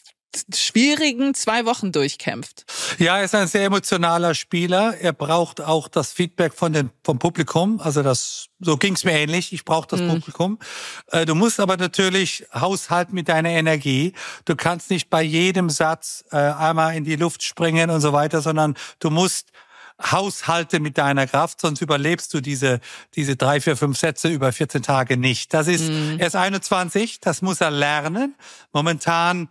schwierigen zwei Wochen durchkämpft. Ja, er ist ein sehr emotionaler Spieler. Er braucht auch das Feedback von den, vom Publikum. Also das, so ging's mir ähnlich. Ich brauche das mm. Publikum. Äh, du musst aber natürlich haushalten mit deiner Energie. Du kannst nicht bei jedem Satz äh, einmal in die Luft springen und so weiter, sondern du musst haushalte mit deiner Kraft, sonst überlebst du diese diese drei, vier, fünf Sätze über vierzehn Tage nicht. Das ist, mm. er ist einundzwanzig, das muss er lernen. Momentan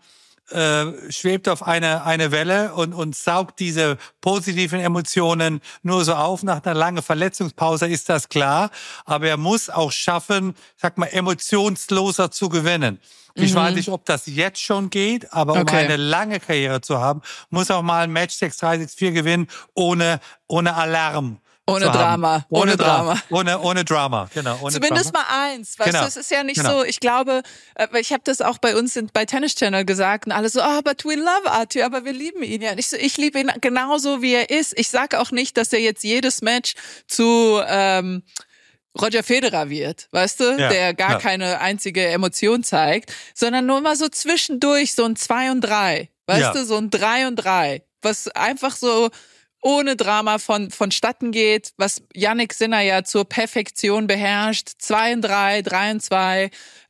Äh, schwebt auf eine eine Welle und und saugt diese positiven Emotionen nur so auf. Nach einer langen Verletzungspause ist das klar, aber er muss auch schaffen, sag mal, emotionsloser zu gewinnen. Ich mhm. weiß nicht, ob das jetzt schon geht, aber um okay. eine lange Karriere zu haben, muss auch mal ein Match sechs drei, sechs vier gewinnen, ohne ohne Alarm. Ohne Drama. Ohne, ohne Drama. Ohne, ohne Drama, genau. Ohne Zumindest Drama. mal eins. Weißt genau. du, es ist ja nicht genau. so, ich glaube, ich habe das auch bei uns in, bei Tennis Channel gesagt und alle so, ah, oh, but we love Arthur, aber wir lieben ihn ja. Und ich so, ich liebe ihn genauso, wie er ist. Ich sage auch nicht, dass er jetzt jedes Match zu ähm, Roger Federer wird, weißt du, ja, der gar ja. keine einzige Emotion zeigt, sondern nur mal so zwischendurch so ein zwei und drei, weißt ja. du, so ein drei und drei, was einfach so ohne Drama von vonstatten geht, was Jannik Sinner ja zur Perfektion beherrscht. Zwei und drei, drei und zwei,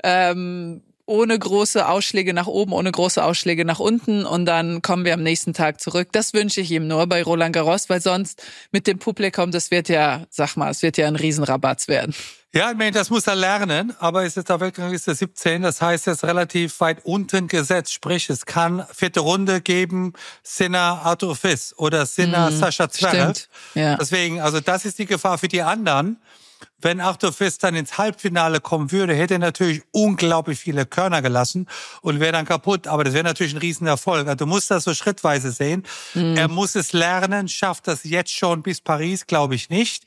ähm, ohne große Ausschläge nach oben, ohne große Ausschläge nach unten und dann kommen wir am nächsten Tag zurück. Das wünsche ich ihm nur bei Roland Garros, weil sonst mit dem Publikum, das wird ja, sag mal, es wird ja ein Riesenrabatz werden. Ja, ich meine, das muss er lernen, aber es ist jetzt auf Weltrangliste siebzehn, das heißt, er ist relativ weit unten gesetzt, sprich, es kann vierte Runde geben, Sinner, Arthur Fils oder Sinner, mm, Sascha Zverev. Ja. Deswegen, also das ist die Gefahr für die anderen. Wenn Arthur Fils dann ins Halbfinale kommen würde, hätte er natürlich unglaublich viele Körner gelassen und wäre dann kaputt. Aber das wäre natürlich ein Riesenerfolg. Also du musst das so schrittweise sehen. Mm. Er muss es lernen, schafft das jetzt schon bis Paris, glaube ich nicht.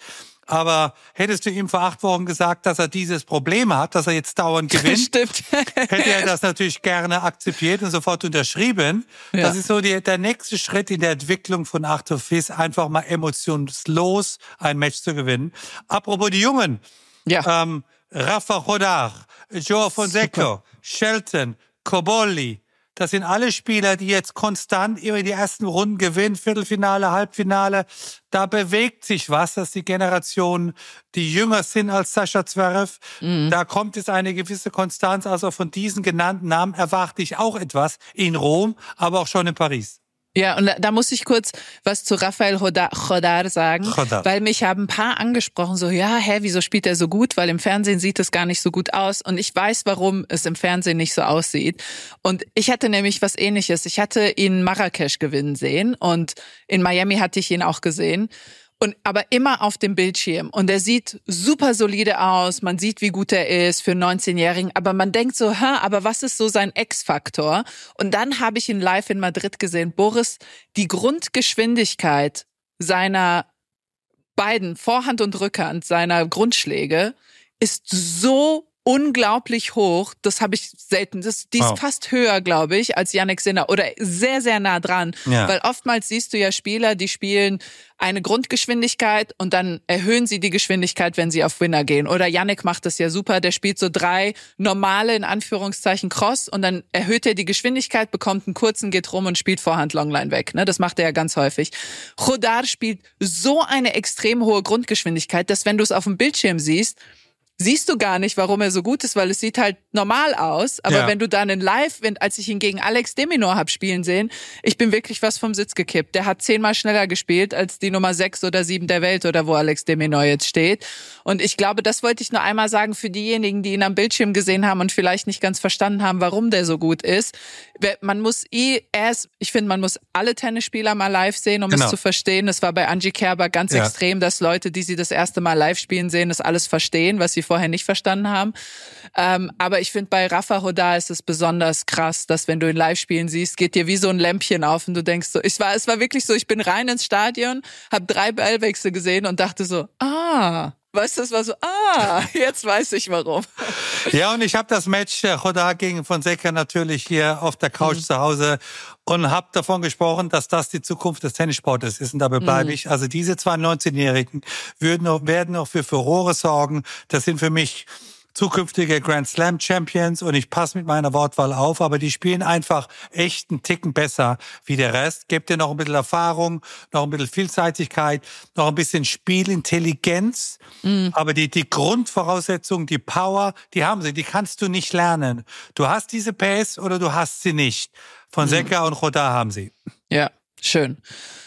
Aber hättest du ihm vor acht Wochen gesagt, dass er dieses Problem hat, dass er jetzt dauernd gewinnt, Stimmt. hätte er das natürlich gerne akzeptiert und sofort unterschrieben. Ja. Das ist so die, der nächste Schritt in der Entwicklung von Arthur Fils, einfach mal emotionslos ein Match zu gewinnen. Apropos die Jungen, ja. ähm, Rafa Rodar, Joao Fonseca, Super. Shelton, Cobolli, das sind alle Spieler, die jetzt konstant immer die ersten Runden gewinnen, Viertelfinale, Halbfinale. Da bewegt sich was, dass die Generationen, die jünger sind als Sascha Zverev, mhm. da kommt es eine gewisse Konstanz. Also von diesen genannten Namen erwarte ich auch etwas in Rom, aber auch schon in Paris. Ja, und da, da muss ich kurz was zu Rafael Rodar sagen, Rodar. Weil mich haben ein paar angesprochen, so, ja, hä, wieso spielt er so gut? Weil im Fernsehen sieht es gar nicht so gut aus. Und ich weiß, warum es im Fernsehen nicht so aussieht. Und ich hatte nämlich was Ähnliches. Ich hatte ihn Marrakesch gewinnen sehen und in Miami hatte ich ihn auch gesehen. Und aber immer auf dem Bildschirm. Und er sieht super solide aus. Man sieht, wie gut er ist für einen neunzehnjährigen. Aber man denkt so, hä, aber was ist so sein X-Faktor? Und dann habe ich ihn live in Madrid gesehen. Boris, die Grundgeschwindigkeit seiner beiden Vorhand und Rückhand, seiner Grundschläge, ist so unglaublich hoch, das habe ich selten, das, die ist wow. fast höher, glaube ich, als Jannik Sinner oder sehr, sehr nah dran, ja. Weil oftmals siehst du ja Spieler, die spielen eine Grundgeschwindigkeit und dann erhöhen sie die Geschwindigkeit, wenn sie auf Winner gehen. Oder Jannik macht das ja super, der spielt so drei normale, in Anführungszeichen, Cross und dann erhöht er die Geschwindigkeit, bekommt einen kurzen, geht rum und spielt Vorhand Longline weg. Ne? Das macht er ja ganz häufig. Rodar spielt so eine extrem hohe Grundgeschwindigkeit, dass wenn du es auf dem Bildschirm siehst, siehst du gar nicht, warum er so gut ist, weil es sieht halt normal aus. Aber ja. wenn du dann in Live, wenn, als ich ihn gegen Alex de Minaur hab spielen sehen, ich bin wirklich was vom Sitz gekippt. Der hat zehnmal schneller gespielt als die Nummer sechs oder sieben der Welt oder wo Alex de Minaur jetzt steht. Und ich glaube, das wollte ich nur einmal sagen für diejenigen, die ihn am Bildschirm gesehen haben und vielleicht nicht ganz verstanden haben, warum der so gut ist. Man muss eh erst, ich finde, man muss alle Tennisspieler mal live sehen, um genau. es zu verstehen. Das war bei Angie Kerber ganz ja. extrem, dass Leute, die sie das erste Mal live spielen sehen, das alles verstehen, was sie vorher nicht verstanden haben. Ähm, aber ich finde, bei Rafa Rodar ist es besonders krass, dass wenn du ihn live spielen siehst, geht dir wie so ein Lämpchen auf und du denkst so, ich war, es war wirklich so, ich bin rein ins Stadion, habe drei Ballwechsel gesehen und dachte so, ah, weißt du, das war so, ah, jetzt weiß ich warum. Ja, und ich habe das Match Rodar gegen Fonseca natürlich hier auf der Couch mhm. zu Hause und habe davon gesprochen, dass das die Zukunft des Tennissportes ist. Und dabei bleibe mhm. ich. Also diese zwei neunzehnjährigen würden noch, werden noch für Furore sorgen. Das sind für mich zukünftige Grand Slam Champions und ich passe mit meiner Wortwahl auf, aber die spielen einfach echt einen Ticken besser wie der Rest. Gebt dir noch ein bisschen Erfahrung, noch ein bisschen Vielseitigkeit, noch ein bisschen Spielintelligenz, mhm. aber die, die Grundvoraussetzungen, die Power, die haben sie, die kannst du nicht lernen. Du hast diese Pace oder du hast sie nicht. Fonseca mhm. und Rodar haben sie. Ja, schön.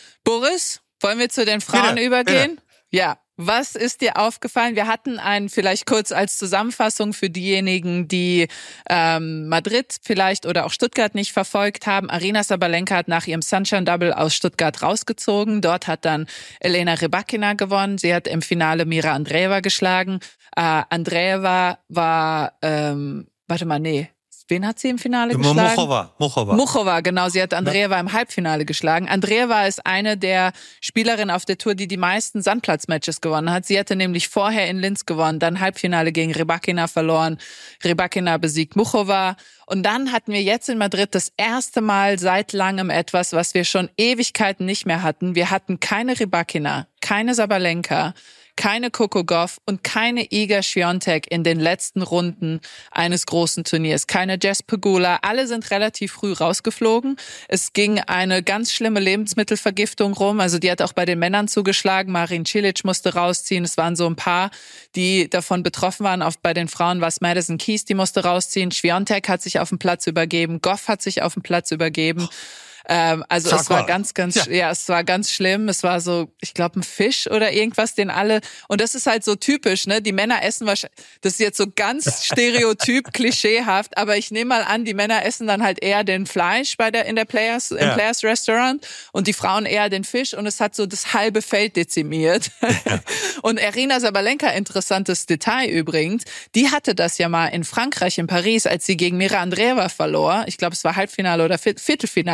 Boris, wollen wir zu den Frauen bitte, übergehen? Bitte. Ja. Was ist dir aufgefallen? Wir hatten einen, vielleicht kurz als Zusammenfassung für diejenigen, die ähm, Madrid vielleicht oder auch Stuttgart nicht verfolgt haben. Aryna Sabalenka hat nach ihrem Sunshine Double aus Stuttgart rausgezogen. Dort hat dann Elena Rybakina gewonnen. Sie hat im Finale Mira Andreeva geschlagen. Äh, Andreeva war, ähm, warte mal, nee. Wen hat sie im Finale geschlagen? Muchova. Muchova. Muchova, genau. Sie hat Andreeva im Halbfinale geschlagen. Andreeva ist eine der Spielerinnen auf der Tour, die die meisten Sandplatzmatches gewonnen hat. Sie hatte nämlich vorher in Linz gewonnen, dann Halbfinale gegen Rybakina verloren. Rybakina besiegt Muchova. Und dann hatten wir jetzt in Madrid das erste Mal seit langem etwas, was wir schon Ewigkeiten nicht mehr hatten. Wir hatten keine Rybakina, keine Sabalenka, keine Coco Gauff und keine Iga Świątek in den letzten Runden eines großen Turniers. Keine Jess Pegula. Alle sind relativ früh rausgeflogen. Es ging eine ganz schlimme Lebensmittelvergiftung rum. Also die hat auch bei den Männern zugeschlagen. Marin Cilic musste rausziehen. Es waren so ein paar, die davon betroffen waren. Auch bei den Frauen war es Madison Keys, die musste rausziehen. Świątek hat sich auf den Platz übergeben. Gauff hat sich auf den Platz übergeben. Ähm, also Sag es war mal. ganz, ganz, ja. ja, es war ganz schlimm. Es war so, ich glaube, ein Fisch oder irgendwas, den alle, und das ist halt so typisch, ne? Die Männer essen wahrscheinlich, das ist jetzt so ganz stereotyp, klischeehaft, aber ich nehme mal an, die Männer essen dann halt eher den Fleisch bei der, in der Players, ja. im Players Restaurant und die Frauen eher den Fisch und es hat so das halbe Feld dezimiert. Ja. Und Aryna Sabalenka, interessantes Detail übrigens, die hatte das ja mal in Frankreich, in Paris, als sie gegen Mira Andreeva verlor. Ich glaube, es war Halbfinale oder Viertelfinale.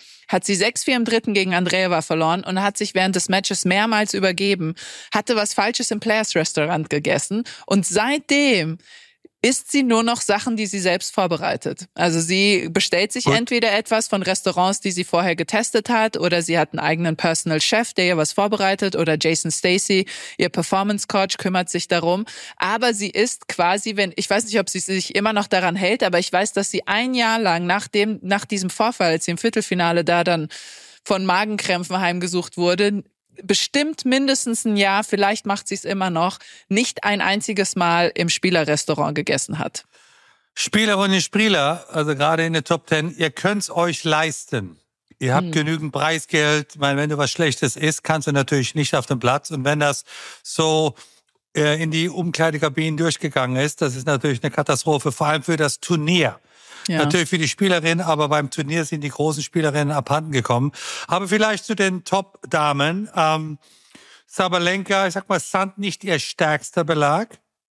hat sie sechs vier im dritten gegen Andreeva verloren und hat sich während des Matches mehrmals übergeben, hatte was Falsches im Players Restaurant gegessen und seitdem isst sie nur noch Sachen, die sie selbst vorbereitet. Also sie bestellt sich Gut. entweder etwas von Restaurants, die sie vorher getestet hat, oder sie hat einen eigenen Personal Chef, der ihr was vorbereitet, oder Jason Stacey, ihr Performance Coach, kümmert sich darum. Aber sie ist quasi, wenn, ich weiß nicht, ob sie sich immer noch daran hält, aber ich weiß, dass sie ein Jahr lang nach dem, nach diesem Vorfall, als sie im Viertelfinale da dann von Magenkrämpfen heimgesucht wurde, bestimmt mindestens ein Jahr, vielleicht macht sie es immer noch, nicht ein einziges Mal im Spielerrestaurant gegessen hat. Spielerinnen und Spieler, also gerade in der Top Ten, ihr könnt's euch leisten. Ihr habt hm. genügend Preisgeld. Ich meine, wenn du was Schlechtes isst, kannst du natürlich nicht auf den Platz. Und wenn das so äh, in die Umkleidekabinen durchgegangen ist, das ist natürlich eine Katastrophe, vor allem für das Turnier. Ja. Natürlich für die Spielerinnen, aber beim Turnier sind die großen Spielerinnen abhanden gekommen. Aber vielleicht zu den Top-Damen. Ähm, Sabalenka, ich sag mal, Sand nicht ihr stärkster Belag.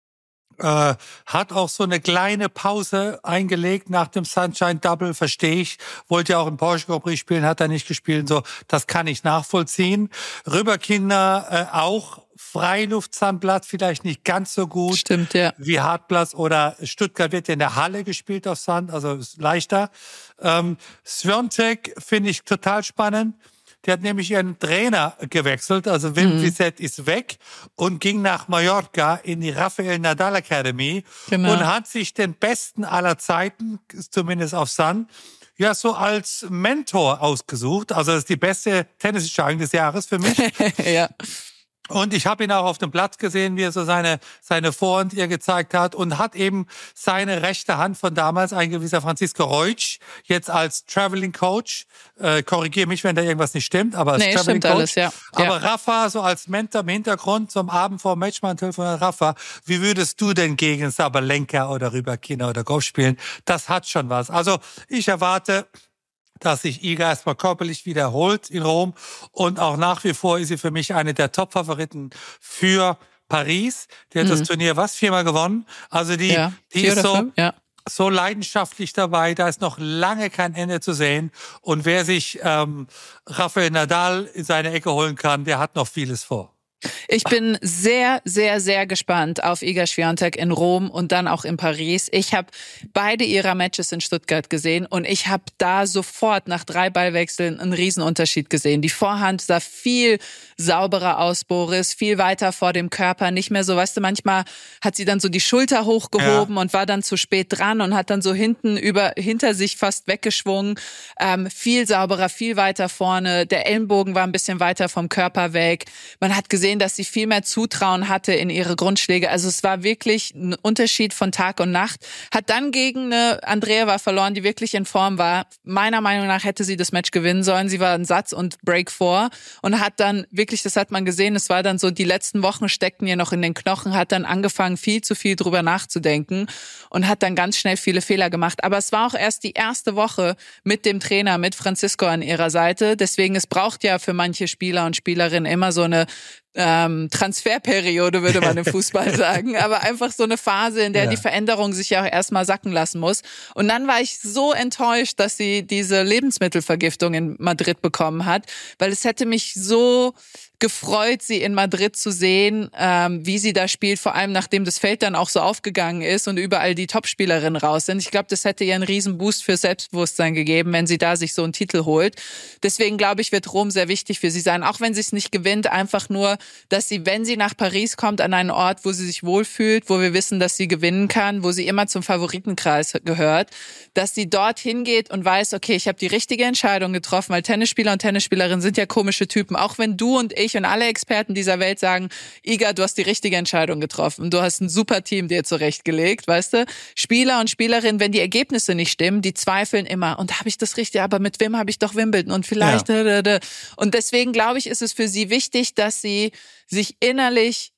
Äh, hat auch so eine kleine Pause eingelegt nach dem Sunshine Double, verstehe ich. Wollte ja auch im Porsche Grand Prix spielen, hat er nicht gespielt. So, das kann ich nachvollziehen. Rüberkinder äh, auch. Freiluftsandplatz vielleicht nicht ganz so gut. Stimmt, ja. Wie Hartplatz oder Stuttgart wird ja in der Halle gespielt auf Sand, also ist leichter. Ähm, Swiatek finde ich total spannend. Der hat nämlich ihren Trainer gewechselt, also Wim mhm. Wissett ist weg und ging nach Mallorca in die Rafael Nadal Academy genau. und hat sich den Besten aller Zeiten, zumindest auf Sand, ja so als Mentor ausgesucht. Also das ist die beste Tennisentscheidung des Jahres für mich. ja. Und ich habe ihn auch auf dem Platz gesehen, wie er so seine seine Vorhand ihr gezeigt hat und hat eben seine rechte Hand von damals, ein gewisser Francisco Reutsch, jetzt als Traveling Coach, äh, korrigiere mich, wenn da irgendwas nicht stimmt, aber als nee, Traveling stimmt Coach. Alles, ja. Aber ja. Rafa so als Mentor im Hintergrund zum Abend vor dem Match, mein Telefon an Rafa, wie würdest du denn gegen Sabalenka oder Rybakina oder Golf spielen? Das hat schon was. Also ich erwarte, dass sich Iga erstmal körperlich wiederholt in Rom. Und auch nach wie vor ist sie für mich eine der Top-Favoriten für Paris. Die hat mhm. das Turnier was? Viermal gewonnen. Also die, ja, die ist so, fünf, ja. so leidenschaftlich dabei. Da ist noch lange kein Ende zu sehen. Und wer sich ähm, Rafael Nadal in seine Ecke holen kann, der hat noch vieles vor. Ich bin sehr, sehr, sehr gespannt auf Iga Swiatek in Rom und dann auch in Paris. Ich habe beide ihrer Matches in Stuttgart gesehen und ich habe da sofort nach drei Ballwechseln einen Riesenunterschied gesehen. Die Vorhand sah viel sauberer aus, Boris, viel weiter vor dem Körper, nicht mehr so, weißt du, manchmal hat sie dann so die Schulter hochgehoben ja. und war dann zu spät dran und hat dann so hinten über hinter sich fast weggeschwungen. Ähm, viel sauberer, viel weiter vorne. Der Ellenbogen war ein bisschen weiter vom Körper weg. Man hat gesehen, dass sie viel mehr Zutrauen hatte in ihre Grundschläge. Also es war wirklich ein Unterschied von Tag und Nacht. Hat dann gegen eine Andreeva verloren, die wirklich in Form war. Meiner Meinung nach hätte sie das Match gewinnen sollen. Sie war ein Satz und Break vor und hat dann wirklich, das hat man gesehen, es war dann so, die letzten Wochen steckten ihr noch in den Knochen, hat dann angefangen, viel zu viel drüber nachzudenken und hat dann ganz schnell viele Fehler gemacht. Aber es war auch erst die erste Woche mit dem Trainer, mit Francisco an ihrer Seite. Deswegen, es braucht ja für manche Spieler und Spielerinnen immer so eine ähm, Transferperiode, würde man im Fußball sagen, aber einfach so eine Phase, in der ja. die Veränderung sich ja auch erstmal sacken lassen muss. Und dann war ich so enttäuscht, dass sie diese Lebensmittelvergiftung in Madrid bekommen hat, weil es hätte mich so gefreut, sie in Madrid zu sehen, ähm, wie sie da spielt, vor allem nachdem das Feld dann auch so aufgegangen ist und überall die Topspielerinnen raus sind. Ich glaube, das hätte ihr einen riesen Boost für Selbstbewusstsein gegeben, wenn sie da sich so einen Titel holt. Deswegen glaube ich, wird Rom sehr wichtig für sie sein, auch wenn sie es nicht gewinnt, einfach nur, dass sie, wenn sie nach Paris kommt, an einen Ort, wo sie sich wohlfühlt, wo wir wissen, dass sie gewinnen kann, wo sie immer zum Favoritenkreis gehört, dass sie dorthin geht und weiß, okay, ich habe die richtige Entscheidung getroffen, weil Tennisspieler und Tennisspielerinnen sind ja komische Typen, auch wenn du und ich und alle Experten dieser Welt sagen, Iga, du hast die richtige Entscheidung getroffen. Du hast ein super Team dir zurechtgelegt, weißt du? Spieler und Spielerinnen, wenn die Ergebnisse nicht stimmen, die zweifeln immer. Und habe ich das richtig? Aber mit wem habe ich doch Wimbledon? Und vielleicht... Ja. Und deswegen, glaube ich, ist es für sie wichtig, dass sie sich innerlich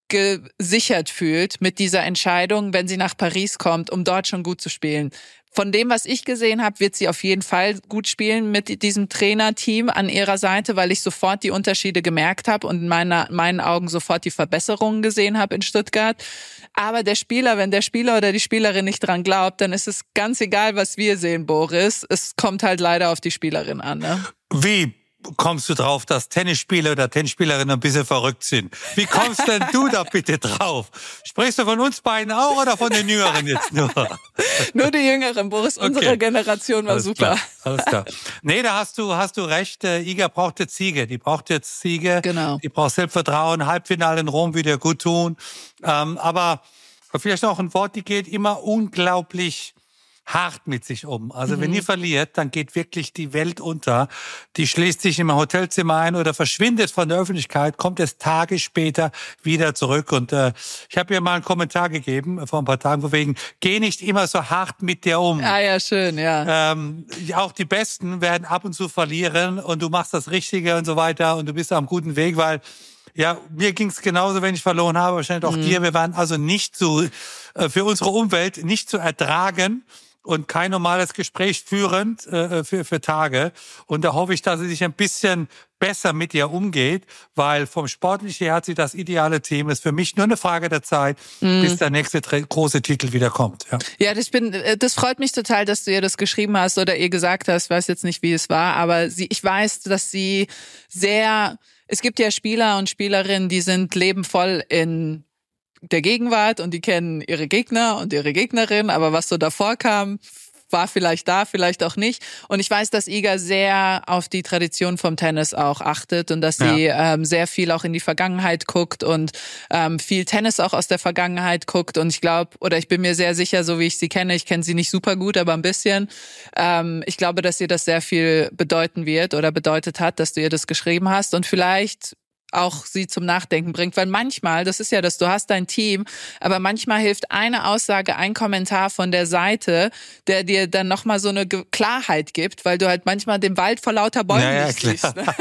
gesichert fühlt mit dieser Entscheidung, wenn sie nach Paris kommt, um dort schon gut zu spielen. Von dem, was ich gesehen habe, wird sie auf jeden Fall gut spielen mit diesem Trainerteam an ihrer Seite, weil ich sofort die Unterschiede gemerkt habe und in meiner, meinen Augen sofort die Verbesserungen gesehen habe in Stuttgart. Aber der Spieler, wenn der Spieler oder die Spielerin nicht dran glaubt, dann ist es ganz egal, was wir sehen, Boris. Es kommt halt leider auf die Spielerin an. Ne? Wie kommst du drauf, dass Tennisspieler oder Tennisspielerinnen ein bisschen verrückt sind? Wie kommst denn du da bitte drauf? Sprichst du von uns beiden auch oder von den Jüngeren jetzt nur? Nur die Jüngeren, Boris. Unsere okay. Generation war Alles super. Klar. Alles klar. Nee, da hast du, hast du recht. Äh, Iga braucht jetzt Siege. Die braucht jetzt Siege. Genau. Die braucht Selbstvertrauen. Halbfinale in Rom wieder gut tun. Ähm, aber vielleicht noch ein Wort, die geht immer unglaublich hart mit sich um. Also mhm. wenn die verliert, dann geht wirklich die Welt unter. Die schließt sich im Hotelzimmer ein oder verschwindet von der Öffentlichkeit, kommt erst Tage später wieder zurück. Und äh, ich habe ihr mal einen Kommentar gegeben äh, vor ein paar Tagen, von wegen, geh nicht immer so hart mit dir um. Ah ja, schön, ja. Ähm, auch die Besten werden ab und zu verlieren und du machst das Richtige und so weiter und du bist am guten Weg, weil ja, mir ging's genauso, wenn ich verloren habe, wahrscheinlich auch mhm. dir. Wir waren also nicht so, äh, für unsere Umwelt nicht zu ertragen und kein normales Gespräch führend äh, für, für Tage. Und da hoffe ich, dass sie sich ein bisschen besser mit ihr umgeht, weil vom Sportlichen her hat sie das ideale Team. Ist für mich nur eine Frage der Zeit, mm. bis der nächste große Titel wieder kommt. Ja, ja das, bin, das freut mich total, dass du ihr das geschrieben hast oder ihr gesagt hast. Ich weiß jetzt nicht, wie es war, aber sie, ich weiß, dass sie sehr... Es gibt ja Spieler und Spielerinnen, die sind leben voll in der Gegenwart und die kennen ihre Gegner und ihre Gegnerin, aber was so davor kam, war vielleicht da, vielleicht auch nicht. Und ich weiß, dass Iga sehr auf die Tradition vom Tennis auch achtet und dass sie ja. ähm, sehr viel auch in die Vergangenheit guckt und ähm, viel Tennis auch aus der Vergangenheit guckt. Und ich glaube, oder ich bin mir sehr sicher, so wie ich sie kenne, ich kenne sie nicht super gut, aber ein bisschen, ähm, ich glaube, dass ihr das sehr viel bedeuten wird oder bedeutet hat, dass du ihr das geschrieben hast und vielleicht auch sie zum Nachdenken bringt, weil manchmal, das ist ja das, du hast dein Team, aber manchmal hilft eine Aussage, ein Kommentar von der Seite, der dir dann nochmal so eine Klarheit gibt, weil du halt manchmal den Wald vor lauter Bäumen ja, ja, nicht siehst. Ne?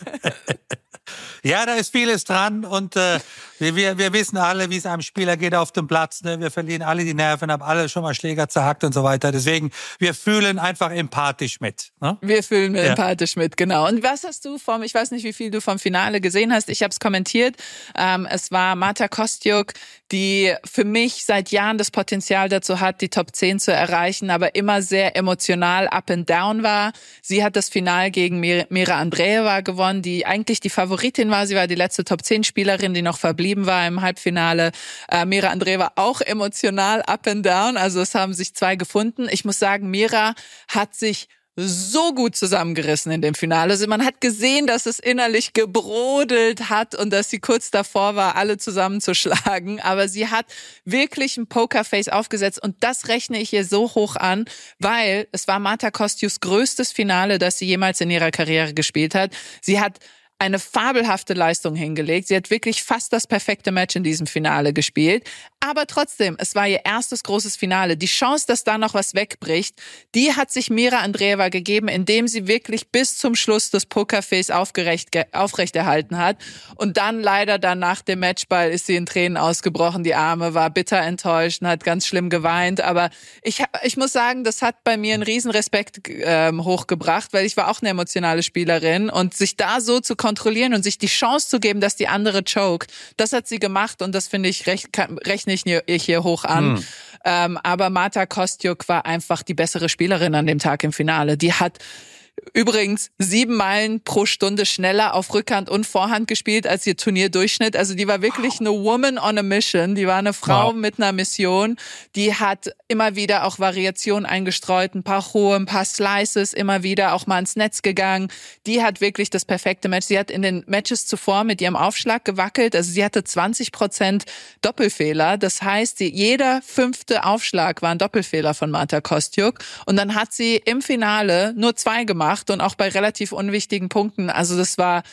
Ja, da ist vieles dran und äh, wir, wir wissen alle, wie es einem Spieler geht auf dem Platz. Ne? Wir verlieren alle die Nerven, haben alle schon mal Schläger zerhackt und so weiter. Deswegen, wir fühlen einfach empathisch mit. Ne? Wir fühlen ja. empathisch mit, genau. Und was hast du vom, ich weiß nicht, wie viel du vom Finale gesehen hast, ich habe es kommentiert. Ähm, es war Marta Kostyuk, die für mich seit Jahren das Potenzial dazu hat, die Top zehn zu erreichen, aber immer sehr emotional up and down war. Sie hat das Finale gegen Mir- Mira Andreeva gewonnen, die eigentlich die Favoritin war. Sie war die letzte Top zehn Spielerin, die noch verblieben war im Halbfinale. Äh, Mira Andreeva auch emotional up and down. Also es haben sich zwei gefunden. Ich muss sagen, Mira hat sich so gut zusammengerissen in dem Finale. Also man hat gesehen, dass es innerlich gebrodelt hat und dass sie kurz davor war, alle zusammenzuschlagen. Aber sie hat wirklich ein Pokerface aufgesetzt und das rechne ich ihr so hoch an, weil es war Marta Kostyuks größtes Finale, das sie jemals in ihrer Karriere gespielt hat. Sie hat eine fabelhafte Leistung hingelegt. Sie hat wirklich fast das perfekte Match in diesem Finale gespielt. Aber trotzdem, es war ihr erstes großes Finale. Die Chance, dass da noch was wegbricht, die hat sich Mira Andreeva gegeben, indem sie wirklich bis zum Schluss das Pokerface aufgerecht, aufrechterhalten hat. Und dann leider dann nach dem Matchball ist sie in Tränen ausgebrochen. Die Arme war bitter enttäuscht und hat ganz schlimm geweint. Aber ich, ich muss sagen, das hat bei mir einen riesen Respekt ähm, hochgebracht, weil ich war auch eine emotionale Spielerin. Und sich da so zu kontrollieren und sich die Chance zu geben, dass die andere choked, das hat sie gemacht und das finde ich, recht, rechne ich hier hoch an. Hm. Ähm, aber Marta Kostyuk war einfach die bessere Spielerin an dem Tag im Finale. Die hat übrigens sieben Meilen pro Stunde schneller auf Rückhand und Vorhand gespielt als ihr Turnierdurchschnitt. Also die war wirklich eine Woman on a Mission. Die war eine Frau wow. mit einer Mission. Die hat immer wieder auch Variationen eingestreut, ein paar hohe, ein paar Slices, immer wieder auch mal ins Netz gegangen. Die hat wirklich das perfekte Match. Sie hat in den Matches zuvor mit ihrem Aufschlag gewackelt. Also sie hatte zwanzig Prozent Doppelfehler. Das heißt, die, jeder fünfte Aufschlag war ein Doppelfehler von Marta Kostyuk. Und dann hat sie im Finale nur zwei gemacht. Und auch bei relativ unwichtigen Punkten. Also das war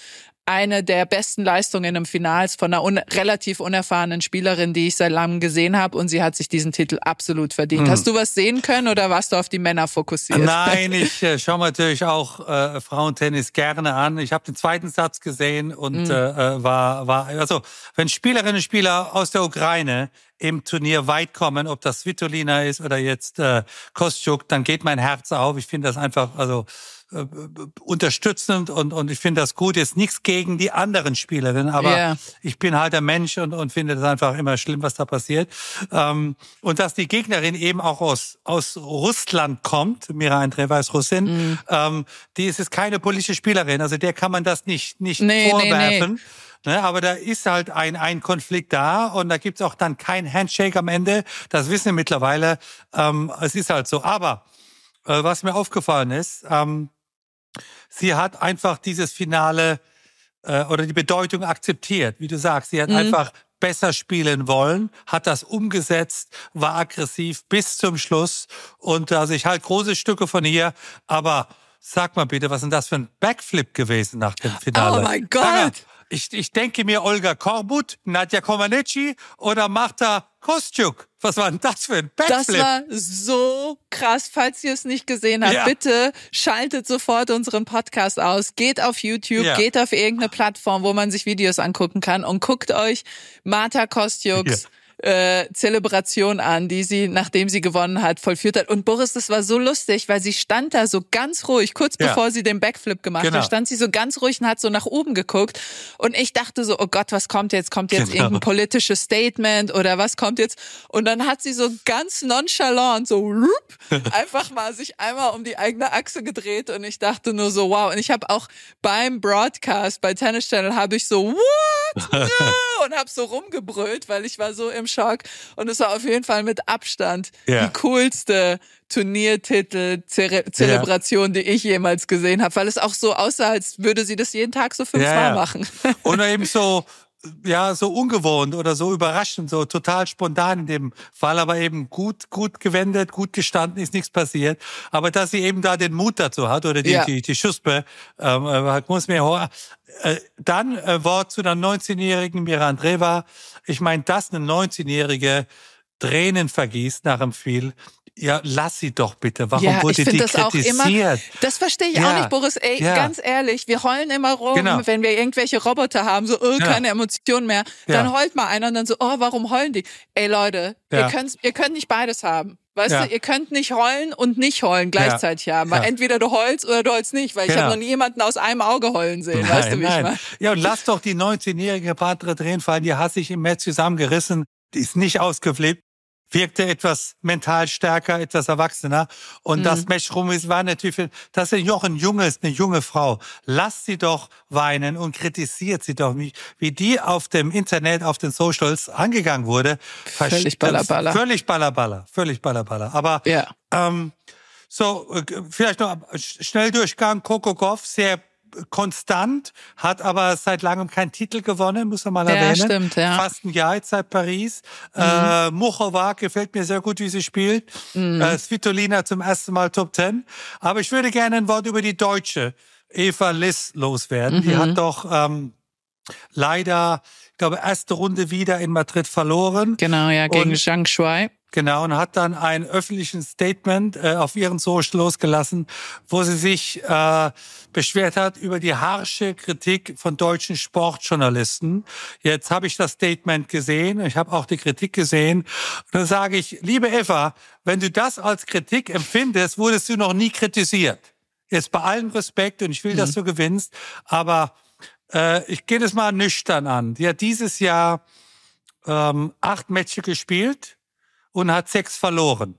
eine der besten Leistungen im Finals von einer un- relativ unerfahrenen Spielerin, die ich seit langem gesehen habe, und sie hat sich diesen Titel absolut verdient. Hm. Hast du was sehen können oder warst du auf die Männer fokussiert? Nein, ich äh, schaue mir natürlich auch äh, Frauentennis gerne an. Ich habe den zweiten Satz gesehen und hm. äh, war, war, also wenn Spielerinnen und Spieler aus der Ukraine im Turnier weit kommen, ob das Svitolina ist oder jetzt äh, Kostyuk, dann geht mein Herz auf. Ich finde das einfach, also äh, unterstützend und und ich finde das gut. Jetzt nichts gegen die anderen Spielerinnen, aber yeah. ich bin halt ein Mensch und und finde das einfach immer schlimm, was da passiert. Ähm, und dass die Gegnerin eben auch aus aus Russland kommt, Mira Andreeva ist Russin, mm. ähm, die ist jetzt keine politische Spielerin, also der kann man das nicht nicht nee, vorwerfen. Nee, nee. Ne, aber da ist halt ein ein Konflikt da und da gibt's auch dann kein Handshake am Ende. Das wissen wir mittlerweile. Ähm, es ist halt so. Aber äh, was mir aufgefallen ist, ähm, sie hat einfach dieses Finale äh, oder die Bedeutung akzeptiert. Wie du sagst, sie hat mhm. einfach besser spielen wollen, hat das umgesetzt, war aggressiv bis zum Schluss. Und also ich halte große Stücke von ihr, aber sag mal bitte, was ist denn das für ein Backflip gewesen nach dem Finale? Oh mein Gott! Ich, ich denke mir Olga Korbut, Nadja Comaneci oder Marta Kostyuk. Was war denn das für ein Backflip? Das war so krass. Falls ihr es nicht gesehen habt, ja. bitte schaltet sofort unseren Podcast aus. Geht auf YouTube, ja. geht auf irgendeine Plattform, wo man sich Videos angucken kann und guckt euch Marta Kostyuks ja. Äh, Zelebration an, die sie, nachdem sie gewonnen hat, vollführt hat. Und Boris, das war so lustig, weil sie stand da so ganz ruhig, kurz ja. bevor sie den Backflip gemacht genau. hat, stand sie so ganz ruhig und hat so nach oben geguckt. Und ich dachte so, oh Gott, was kommt jetzt? Kommt jetzt genau. irgendein politisches Statement oder was kommt jetzt? Und dann hat sie so ganz nonchalant so einfach mal sich einmal um die eigene Achse gedreht und ich dachte nur so, wow. Und ich habe auch beim Broadcast bei Tennis Channel habe ich so, what? No! Und habe so rumgebrüllt, weil ich war so im Schock. Und es war auf jeden Fall mit Abstand ja. die coolste Turniertitel-Zelebration, ja. die ich jemals gesehen habe, weil es auch so aussah, als würde sie das jeden Tag so fünfmal ja, ja. machen. Und eben so, ja, so ungewohnt oder so überraschend, so total spontan in dem Fall, aber eben gut, gut gewendet, gut gestanden, ist nichts passiert. Aber dass sie eben da den Mut dazu hat oder die, ja. die, die Schuspe, ähm, muss mir Äh, dann äh, Wort zu der neunzehnjährigen Mira Andreeva. Ich meine, dass eine neunzehnjährige Tränen vergießt nach dem Spiel. Ja, lass sie doch bitte. Warum ja, wurde die das kritisiert? Auch immer, das verstehe ich ja. auch nicht, Boris. Ey, ja. ganz ehrlich, wir heulen immer rum, genau. wenn wir irgendwelche Roboter haben, so, oh, keine ja. Emotion mehr. Dann ja. heult mal einer und dann so, oh, warum heulen die? Ey, Leute, ja. ihr könnt, ihr könnt nicht beides haben. Weißt ja. du, ihr könnt nicht heulen und nicht heulen gleichzeitig ja. haben. Weil ja. entweder du heulst oder du heulst nicht. Weil ich genau. habe noch nie jemanden aus einem Auge heulen sehen. Nein, weißt du, wie nein. ich meine? Ja, und lass doch die neunzehnjährige Partnerin drehen fallen. Die hat sich im Match zusammengerissen. Die ist nicht ausgeflippt. Wirkte etwas mental stärker, etwas erwachsener. Und mhm. das Match rum ist, war natürlich, das ist noch ein junges, eine junge Frau. Lasst sie doch weinen und kritisiert sie doch, wie, wie die auf dem Internet, auf den Socials angegangen wurde. Völlig ballerballer. Völlig ballerballer, völlig ballerballer. Aber, ja. ähm, so, vielleicht noch Schnelldurchgang, Coco Gauff, sehr konstant, hat aber seit langem keinen Titel gewonnen, muss man mal ja, erwähnen. Stimmt, ja. Fast ein Jahr jetzt seit Paris. Mhm. Äh, Muchova gefällt mir sehr gut, wie sie spielt. Mhm. Äh, Svitolina zum ersten Mal Top Ten. Aber ich würde gerne ein Wort über die Deutsche Eva Liss loswerden. Mhm. Die hat doch ähm, leider, ich glaube, erste Runde wieder in Madrid verloren. Genau, ja, gegen Zhang Shuai. Genau, und hat dann ein öffentliches Statement äh, auf ihren Social losgelassen, wo sie sich äh, beschwert hat über die harsche Kritik von deutschen Sportjournalisten. Jetzt habe ich das Statement gesehen, ich habe auch die Kritik gesehen. Und dann sage ich, liebe Eva, wenn du das als Kritik empfindest, wurdest du noch nie kritisiert. Jetzt bei allem Respekt und ich will, mhm. dass du gewinnst, aber äh, ich gehe das mal nüchtern an. Die hat dieses Jahr ähm, acht Matches gespielt und hat sechs verloren.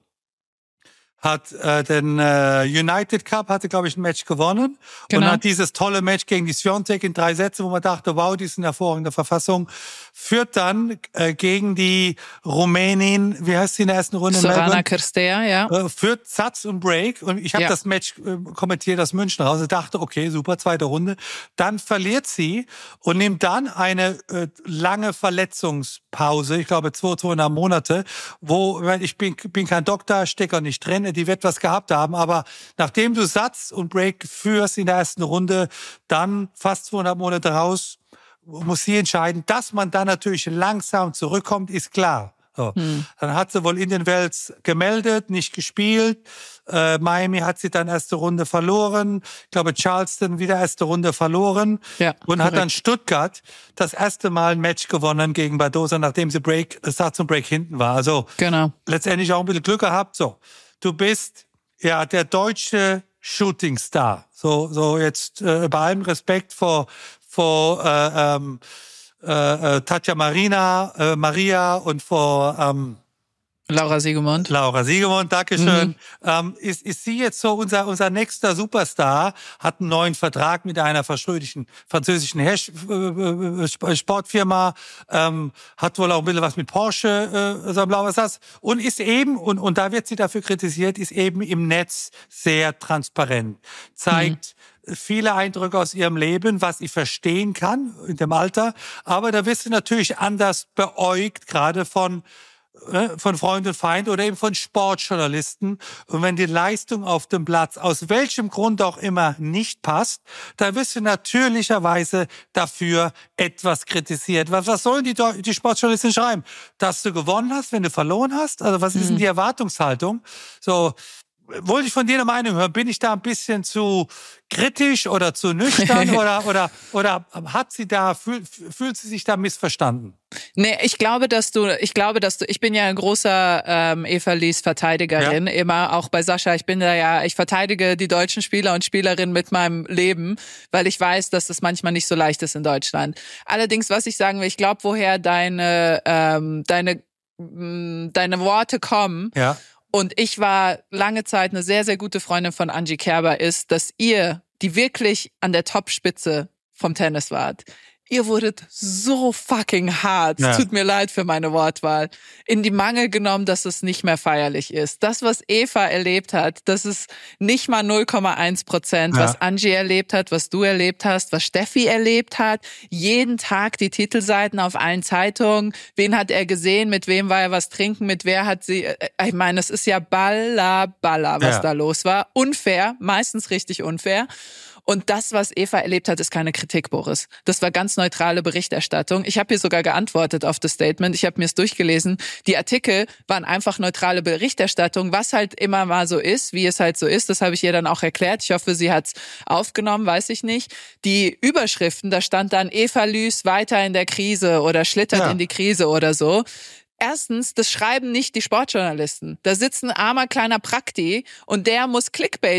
Hat äh, den äh, United Cup, hatte, glaube ich, ein Match gewonnen. Genau. Und hat dieses tolle Match gegen die Swiatek in drei Sätzen, wo man dachte, wow, die ist in hervorragender Verfassung. Führt dann äh, gegen die Rumänin, wie heißt sie in der ersten Runde? Sorana Cirstea, ja. Äh, führt Satz und Break. Und ich habe ja. das Match äh, kommentiert aus München raus. Ich dachte, okay, super, zweite Runde. Dann verliert sie und nimmt dann eine äh, lange Verletzungspause, ich glaube zwei, zweieinhalb Monate, wo, ich bin, bin kein Doktor, stecke auch nicht drin, die wird was gehabt haben. Aber nachdem du Satz und Break führst in der ersten Runde, dann fast zweihundert Monate raus, muss sie entscheiden. Dass man dann natürlich langsam zurückkommt, ist klar. So. Hm. Dann hat sie wohl in den Wells gemeldet, nicht gespielt. Äh, Miami hat sie dann erste Runde verloren. Ich glaube, Charleston wieder erste Runde verloren. Ja, und korrekt. Hat dann Stuttgart das erste Mal ein Match gewonnen gegen Badosa, nachdem sie Break, Start zum Break hinten war. Also genau. Letztendlich auch ein bisschen Glück gehabt. So, du bist ja der deutsche Shootingstar. So, so jetzt äh, bei allem Respekt vor vor äh, ähm, Äh, äh, Tatja Marina, äh, Maria und vor ähm, Laura Siegemund. Laura Siegemund, Dankeschön. Mhm. Ähm, ist, ist sie jetzt so unser, unser nächster Superstar, hat einen neuen Vertrag mit einer verschrödischen französischen Herr- äh, Sportfirma, ähm, hat wohl auch ein bisschen was mit Porsche, äh, so ein blauer Satz, und ist eben, und, und da wird sie dafür kritisiert, ist eben im Netz sehr transparent, zeigt mhm. viele Eindrücke aus ihrem Leben, was ich verstehen kann in dem Alter, aber da wirst du natürlich anders beäugt, gerade von von Freund und Feind oder eben von Sportjournalisten. Und wenn die Leistung auf dem Platz aus welchem Grund auch immer nicht passt, dann wirst du natürlicherweise dafür etwas kritisiert. Was, was sollen die, die Sportjournalisten schreiben? Dass du gewonnen hast, wenn du verloren hast? Also was ist denn die Erwartungshaltung? So, wollte ich von dir eine Meinung hören? Bin ich da ein bisschen zu kritisch oder zu nüchtern oder oder oder hat sie da fühlt, fühlt sie sich da missverstanden? Nee, ich glaube, dass du, ich glaube, dass du, ich bin ja ein großer ähm, Eva Lies Verteidigerin, ja. Immer auch bei Sascha. Ich bin da ja, ich verteidige die deutschen Spieler und Spielerinnen mit meinem Leben, weil ich weiß, dass das manchmal nicht so leicht ist in Deutschland. Allerdings, was ich sagen will, ich glaube, woher deine ähm, deine mh, deine Worte kommen. Ja. Und ich war lange Zeit eine sehr, sehr gute Freundin von Angie Kerber, ist, dass ihr, die wirklich an der Topspitze vom Tennis wart, ihr wurdet so fucking hart, ja. Es tut mir leid für meine Wortwahl, in die Mangel genommen, dass es nicht mehr feierlich ist. Das, was Eva erlebt hat, das ist nicht mal null Komma eins Prozent, ja. Was Angie erlebt hat, was du erlebt hast, was Steffi erlebt hat. Jeden Tag die Titelseiten auf allen Zeitungen. Wen hat er gesehen? Mit wem war er was trinken? Mit wer hat sie... Ich meine, es ist ja baller, baller, was ja. da los war. Unfair, meistens richtig unfair. Und das, was Eva erlebt hat, ist keine Kritik, Boris. Das war ganz neutrale Berichterstattung. Ich habe hier sogar geantwortet auf das Statement. Ich habe mir es durchgelesen. Die Artikel waren einfach neutrale Berichterstattung, was halt immer mal so ist, wie es halt so ist. Das habe ich ihr dann auch erklärt. Ich hoffe, sie hat's aufgenommen, weiß ich nicht. Die Überschriften, da stand dann Eva Lies weiter in der Krise oder schlittert ja. in die Krise oder so. Erstens, das schreiben nicht die Sportjournalisten. Da sitzt ein armer kleiner Prakti und der muss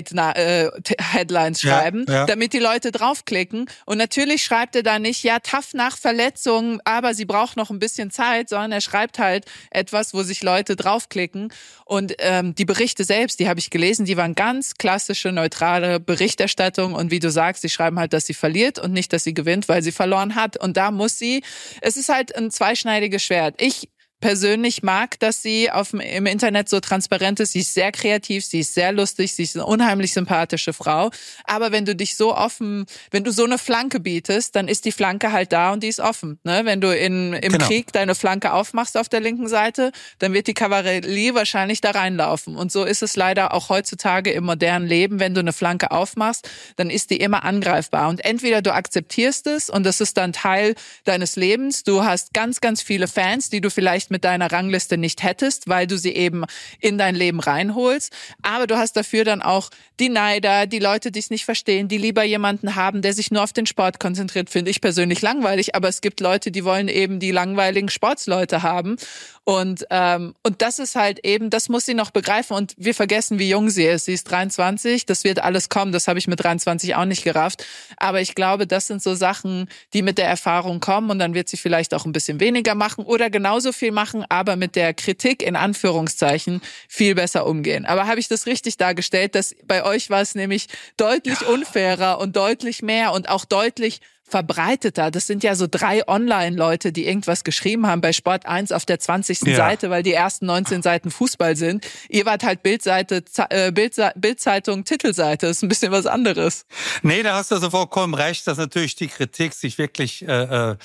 Clickbait-Headlines schreiben, ja, ja. damit die Leute draufklicken. Und natürlich schreibt er da nicht, ja, tough nach Verletzungen, aber sie braucht noch ein bisschen Zeit, sondern er schreibt halt etwas, wo sich Leute draufklicken. Und ähm, die Berichte selbst, die habe ich gelesen, die waren ganz klassische, neutrale Berichterstattung. Und wie du sagst, sie schreiben halt, dass sie verliert und nicht, dass sie gewinnt, weil sie verloren hat. Und da muss sie, es ist halt ein zweischneidiges Schwert. Ich persönlich mag, dass sie auf dem, im Internet so transparent ist. Sie ist sehr kreativ, sie ist sehr lustig, sie ist eine unheimlich sympathische Frau. Aber wenn du dich so offen, wenn du so eine Flanke bietest, dann ist die Flanke halt da und die ist offen. Ne? Wenn du in, im genau. Krieg deine Flanke aufmachst auf der linken Seite, dann wird die Kavallerie wahrscheinlich da reinlaufen. Und so ist es leider auch heutzutage im modernen Leben. Wenn du eine Flanke aufmachst, dann ist die immer angreifbar. Und entweder du akzeptierst es und das ist dann Teil deines Lebens. Du hast ganz, ganz viele Fans, die du vielleicht mit deiner Rangliste nicht hättest, weil du sie eben in dein Leben reinholst. Aber du hast dafür dann auch die Neider, die Leute, die es nicht verstehen, die lieber jemanden haben, der sich nur auf den Sport konzentriert. Finde ich persönlich langweilig, aber es gibt Leute, die wollen eben die langweiligen Sportsleute haben. Und ähm, und das ist halt eben, das muss sie noch begreifen. Und wir vergessen, wie jung sie ist. Sie ist dreiundzwanzig, das wird alles kommen. Das habe ich mit dreiundzwanzig auch nicht gerafft. Aber ich glaube, das sind so Sachen, die mit der Erfahrung kommen. Und dann wird sie vielleicht auch ein bisschen weniger machen oder genauso viel machen, aber mit der Kritik in Anführungszeichen viel besser umgehen. Aber habe ich das richtig dargestellt, dass bei euch war es nämlich deutlich ja. unfairer und deutlich mehr und auch deutlich verbreiteter. Das sind ja so drei Online-Leute, die irgendwas geschrieben haben bei Sport eins auf der zwanzigsten Ja. Seite, weil die ersten neunzehn Seiten Fußball sind. Ihr wart halt Bildseite, äh, Bild, Bildzeitung, Titelseite. Das ist ein bisschen was anderes. Nee, da hast du also vollkommen recht, dass natürlich die Kritik sich wirklich äh,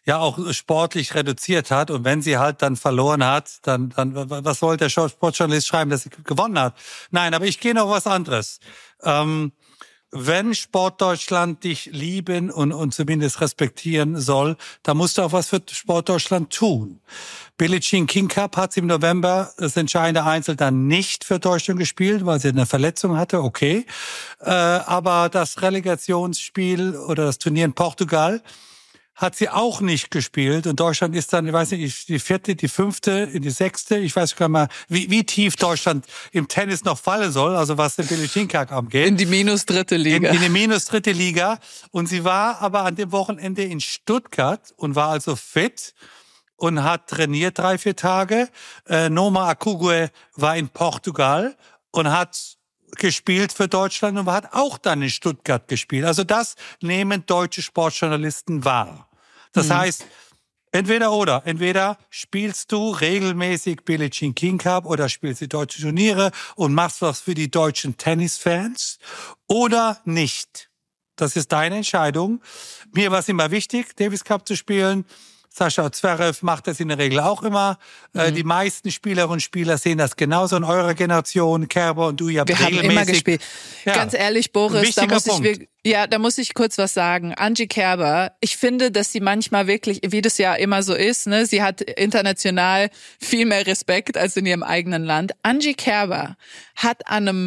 ja auch sportlich reduziert hat. Und wenn sie halt dann verloren hat, dann, dann was soll der Sportjournalist schreiben, dass sie gewonnen hat? Nein, aber ich gehe noch was anderes. Ähm, wenn Sportdeutschland dich lieben und, und zumindest respektieren soll, dann musst du auch was für Sportdeutschland tun. Billie Jean King Cup hat sie im November das entscheidende Einzel dann nicht für Deutschland gespielt, weil sie eine Verletzung hatte, okay. Äh, aber das Relegationsspiel oder das Turnier in Portugal hat sie auch nicht gespielt. Und Deutschland ist dann, ich weiß nicht, die vierte, die fünfte, die sechste. Ich weiß gar nicht mal, wie, wie tief Deutschland im Tennis noch fallen soll, also was den Billie Jean Cup angeht. In die minus dritte Liga. In, in die minus dritte Liga. Und sie war aber an dem Wochenende in Stuttgart und war also fit und hat trainiert drei, vier Tage. Äh, Noma Akugwe war in Portugal und hat gespielt für Deutschland und hat auch dann in Stuttgart gespielt. Also das nehmen deutsche Sportjournalisten wahr. Das mhm. heißt, entweder oder. Entweder spielst du regelmäßig Billie Jean King Cup oder spielst die deutschen Turniere und machst was für die deutschen Tennisfans oder nicht. Das ist deine Entscheidung. Mir war es immer wichtig, Davis Cup zu spielen. Sascha Zverev macht das in der Regel auch immer. Mhm. Die meisten Spielerinnen und Spieler sehen das genauso in eurer Generation. Kerber und du, ihr habt Wir regelmäßig... haben immer gespielt. Ja. Ganz ehrlich, Boris, da muss Punkt. ich... Ja, da muss ich kurz was sagen. Angie Kerber, ich finde, dass sie manchmal wirklich, wie das ja immer so ist, ne, sie hat international viel mehr Respekt als in ihrem eigenen Land. Angie Kerber hat an einem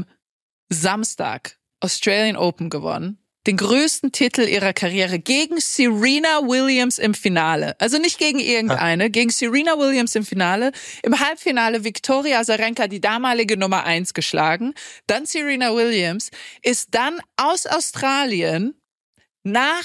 Samstag Australian Open gewonnen. Den größten Titel ihrer Karriere gegen Serena Williams im Finale. Also nicht gegen irgendeine, ja. gegen Serena Williams im Finale. Im Halbfinale Viktoria Azarenka, die damalige Nummer eins, geschlagen. Dann Serena Williams ist dann aus Australien nach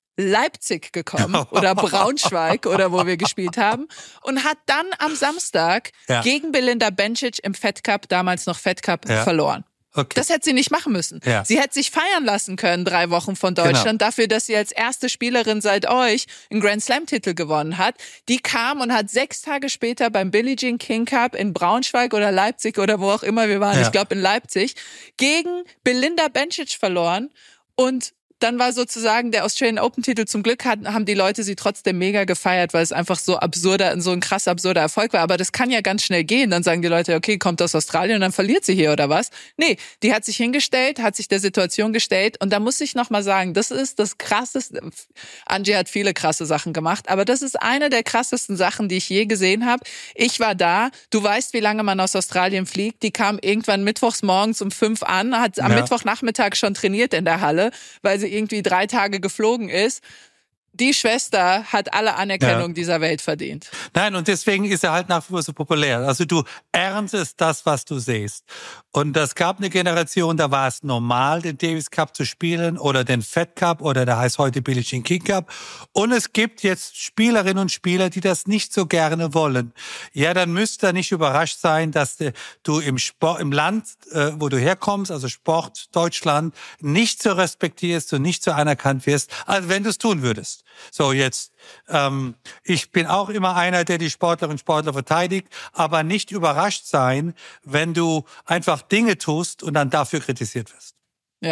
Leipzig gekommen oder Braunschweig oder wo wir gespielt haben und hat dann am Samstag ja. gegen Belinda Bencic im Fed Cup, damals noch Fed Cup, ja. verloren. Okay. Das hätte sie nicht machen müssen. Ja. Sie hätte sich feiern lassen können, drei Wochen von Deutschland, genau. dafür, dass sie als erste Spielerin seit euch einen Grand Slam-Titel gewonnen hat. Die kam und hat sechs Tage später beim Billie Jean King Cup in Braunschweig oder Leipzig oder wo auch immer wir waren, ja. ich glaube in Leipzig, gegen Belinda Bencic verloren. Und dann war sozusagen der Australian Open-Titel, zum Glück hatten, haben die Leute sie trotzdem mega gefeiert, weil es einfach so absurder, so ein krass absurder Erfolg war. Aber das kann ja ganz schnell gehen. Dann sagen die Leute, okay, kommt aus Australien und dann verliert sie hier oder was? Nee, die hat sich hingestellt, hat sich der Situation gestellt. Und da muss ich nochmal sagen, das ist das Krasseste. Angie hat viele krasse Sachen gemacht, aber das ist eine der krassesten Sachen, die ich je gesehen habe. Ich war da. Du weißt, wie lange man aus Australien fliegt. Die kam irgendwann mittwochs morgens um fünf an, hat am ja. Mittwochnachmittag schon trainiert in der Halle, weil sie irgendwie drei Tage geflogen ist. Die Schwester hat alle Anerkennung ja. dieser Welt verdient. Nein, und deswegen ist er halt nach wie vor so populär. Also du erntest das, was du siehst. Und es gab eine Generation, da war es normal, den Davis Cup zu spielen oder den Fed Cup oder der heißt heute Billie Jean King Cup. Und es gibt jetzt Spielerinnen und Spieler, die das nicht so gerne wollen. Ja, dann müsst ihr nicht überrascht sein, dass du im Sport, im Land, wo du herkommst, also Sport Deutschland, nicht so respektierst und nicht so anerkannt wirst, als wenn du es tun würdest. So, jetzt, ähm, ich bin auch immer einer, der die Sportlerinnen und Sportler verteidigt, aber nicht überrascht sein, wenn du einfach Dinge tust und dann dafür kritisiert wirst. Ja.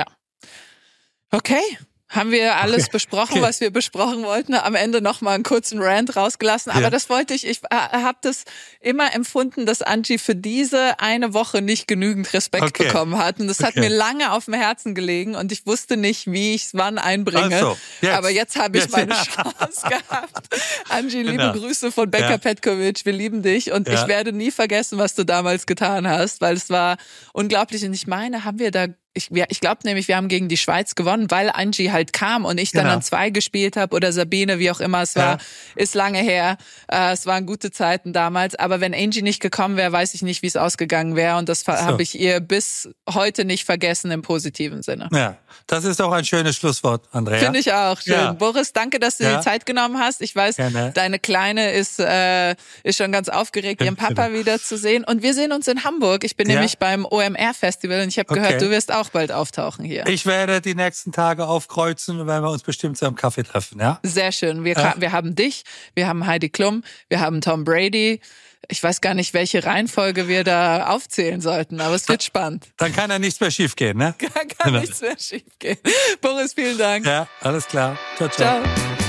Okay. Haben wir alles okay. besprochen, okay. was wir besprochen wollten. Am Ende noch mal einen kurzen Rant rausgelassen. Aber ja. das wollte ich, ich habe das immer empfunden, dass Angie für diese eine Woche nicht genügend Respekt okay. bekommen hat. Und das okay. hat mir lange auf dem Herzen gelegen und ich wusste nicht, wie ich es wann einbringe. Also, jetzt. Aber jetzt habe ich jetzt. meine Chance gehabt. Angie, liebe genau. Grüße von Becca ja. Petkovic. Wir lieben dich und ja. ich werde nie vergessen, was du damals getan hast, weil es war unglaublich. Und ich meine, haben wir da Ich, ich glaube nämlich, wir haben gegen die Schweiz gewonnen, weil Angie halt kam und ich dann genau. an zwei gespielt habe oder Sabine, wie auch immer es war, ja. ist lange her. Äh, es waren gute Zeiten damals. Aber wenn Angie nicht gekommen wäre, weiß ich nicht, wie es ausgegangen wäre. Und das so. habe ich ihr bis heute nicht vergessen im positiven Sinne. Ja, das ist auch ein schönes Schlusswort, Andrea. Finde ich auch schön. Ja. Boris, danke, dass du ja. dir die Zeit genommen hast. Ich weiß, Gerne. deine Kleine ist äh, ist schon ganz aufgeregt, ihren Papa wiederzusehen. Und wir sehen uns in Hamburg. Ich bin ja. nämlich beim O M R-Festival und ich habe okay. gehört, du wirst auch bald auftauchen hier. Ich werde die nächsten Tage aufkreuzen und werden wir uns bestimmt zu einem Kaffee treffen, ja? Sehr schön. Wir, ja. wir haben dich, wir haben Heidi Klum, wir haben Tom Brady. Ich weiß gar nicht, welche Reihenfolge wir da aufzählen sollten, aber es wird spannend. Dann kann ja nichts mehr schiefgehen, ne? Kann, kann nichts mehr schiefgehen. Boris, vielen Dank. Ja, alles klar. Ciao, ciao. Ciao.